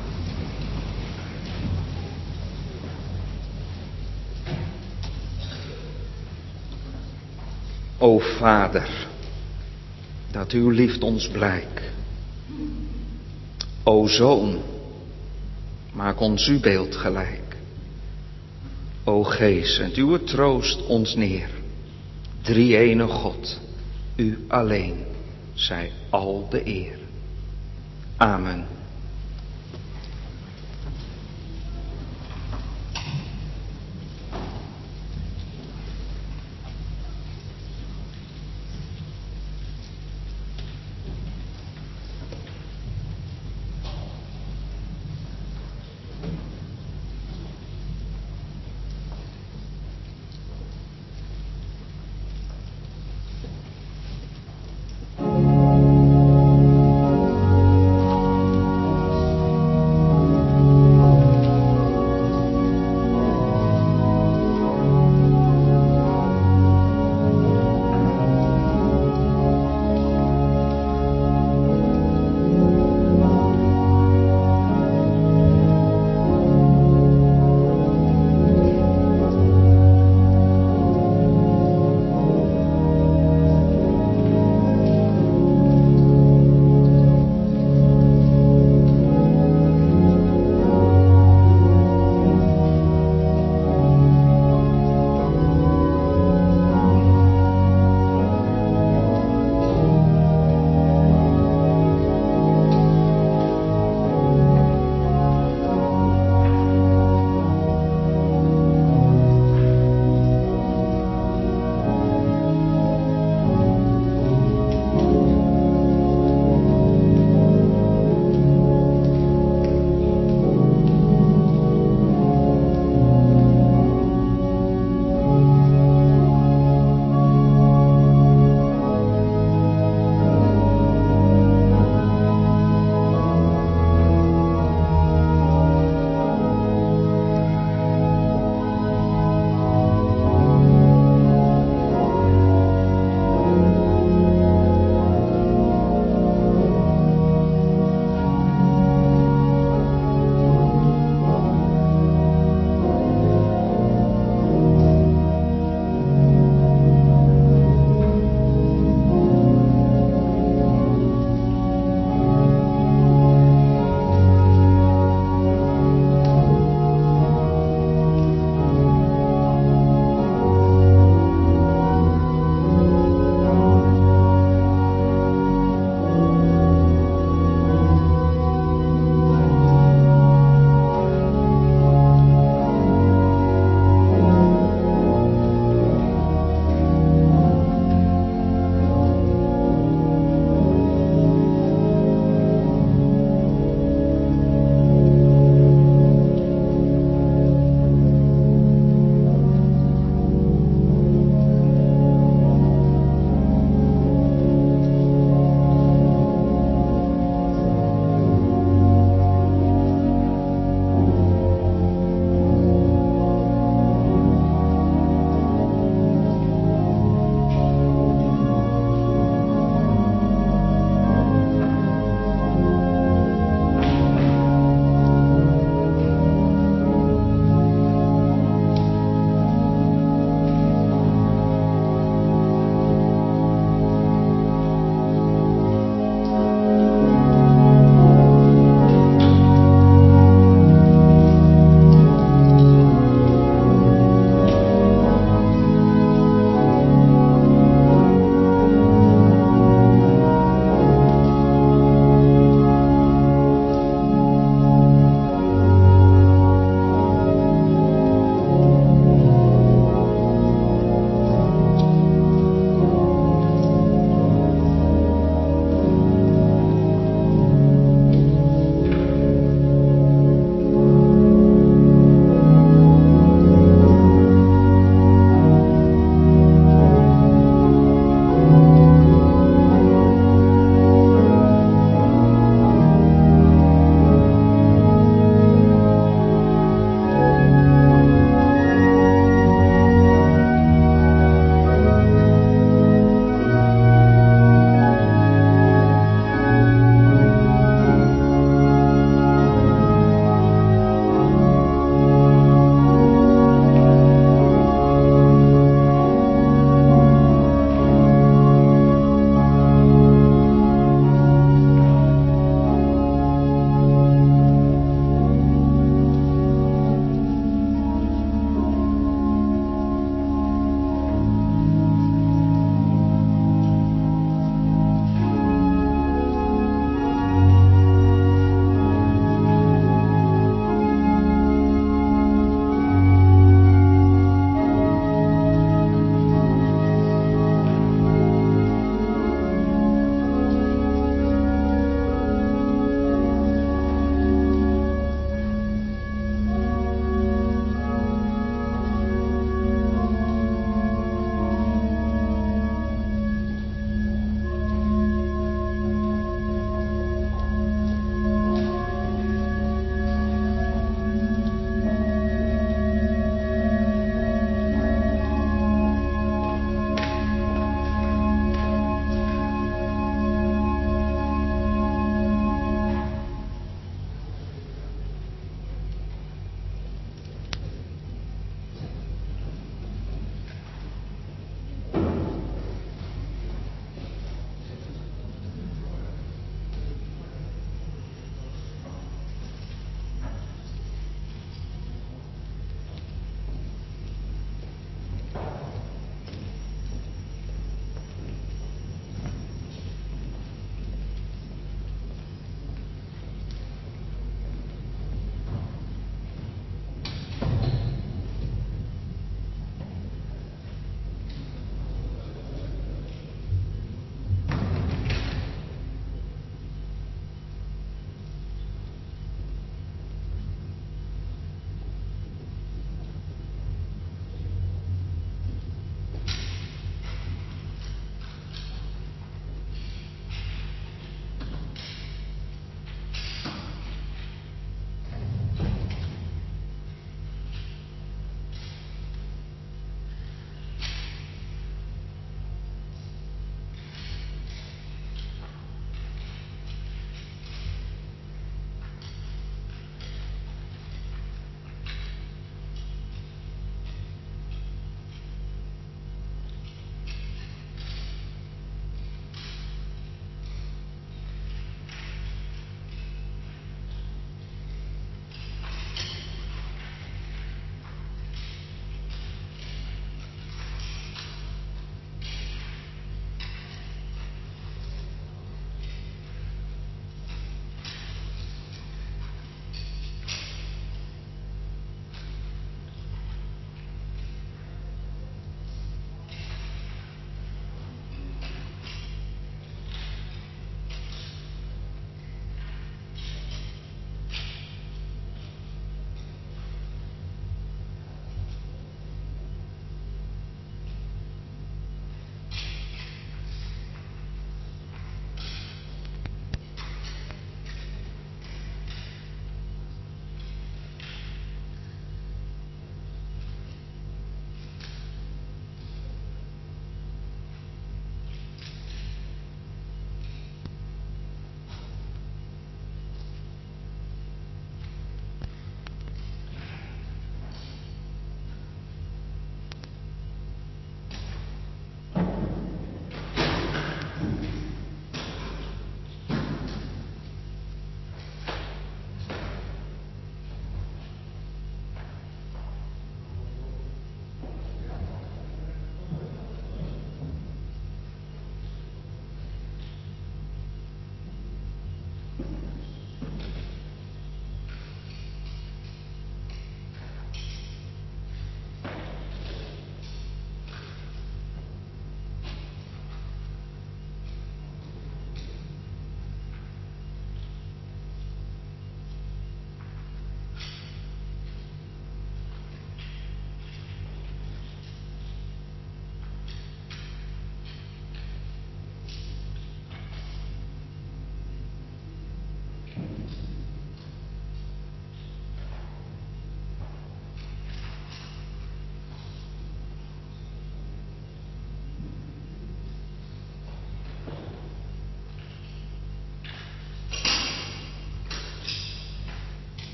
S2: O Vader, dat uw liefde ons blijk. O Zoon, maak ons uw beeld gelijk. O Geest, zend uw troost ons neer. Drie-ene God, u alleen, zij al de eer. Amen.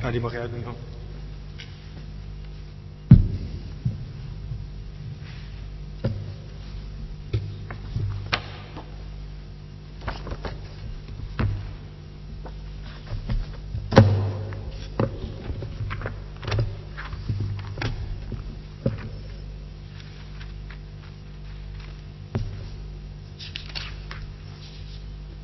S4: Ja, die mag je uitdoen, Jan.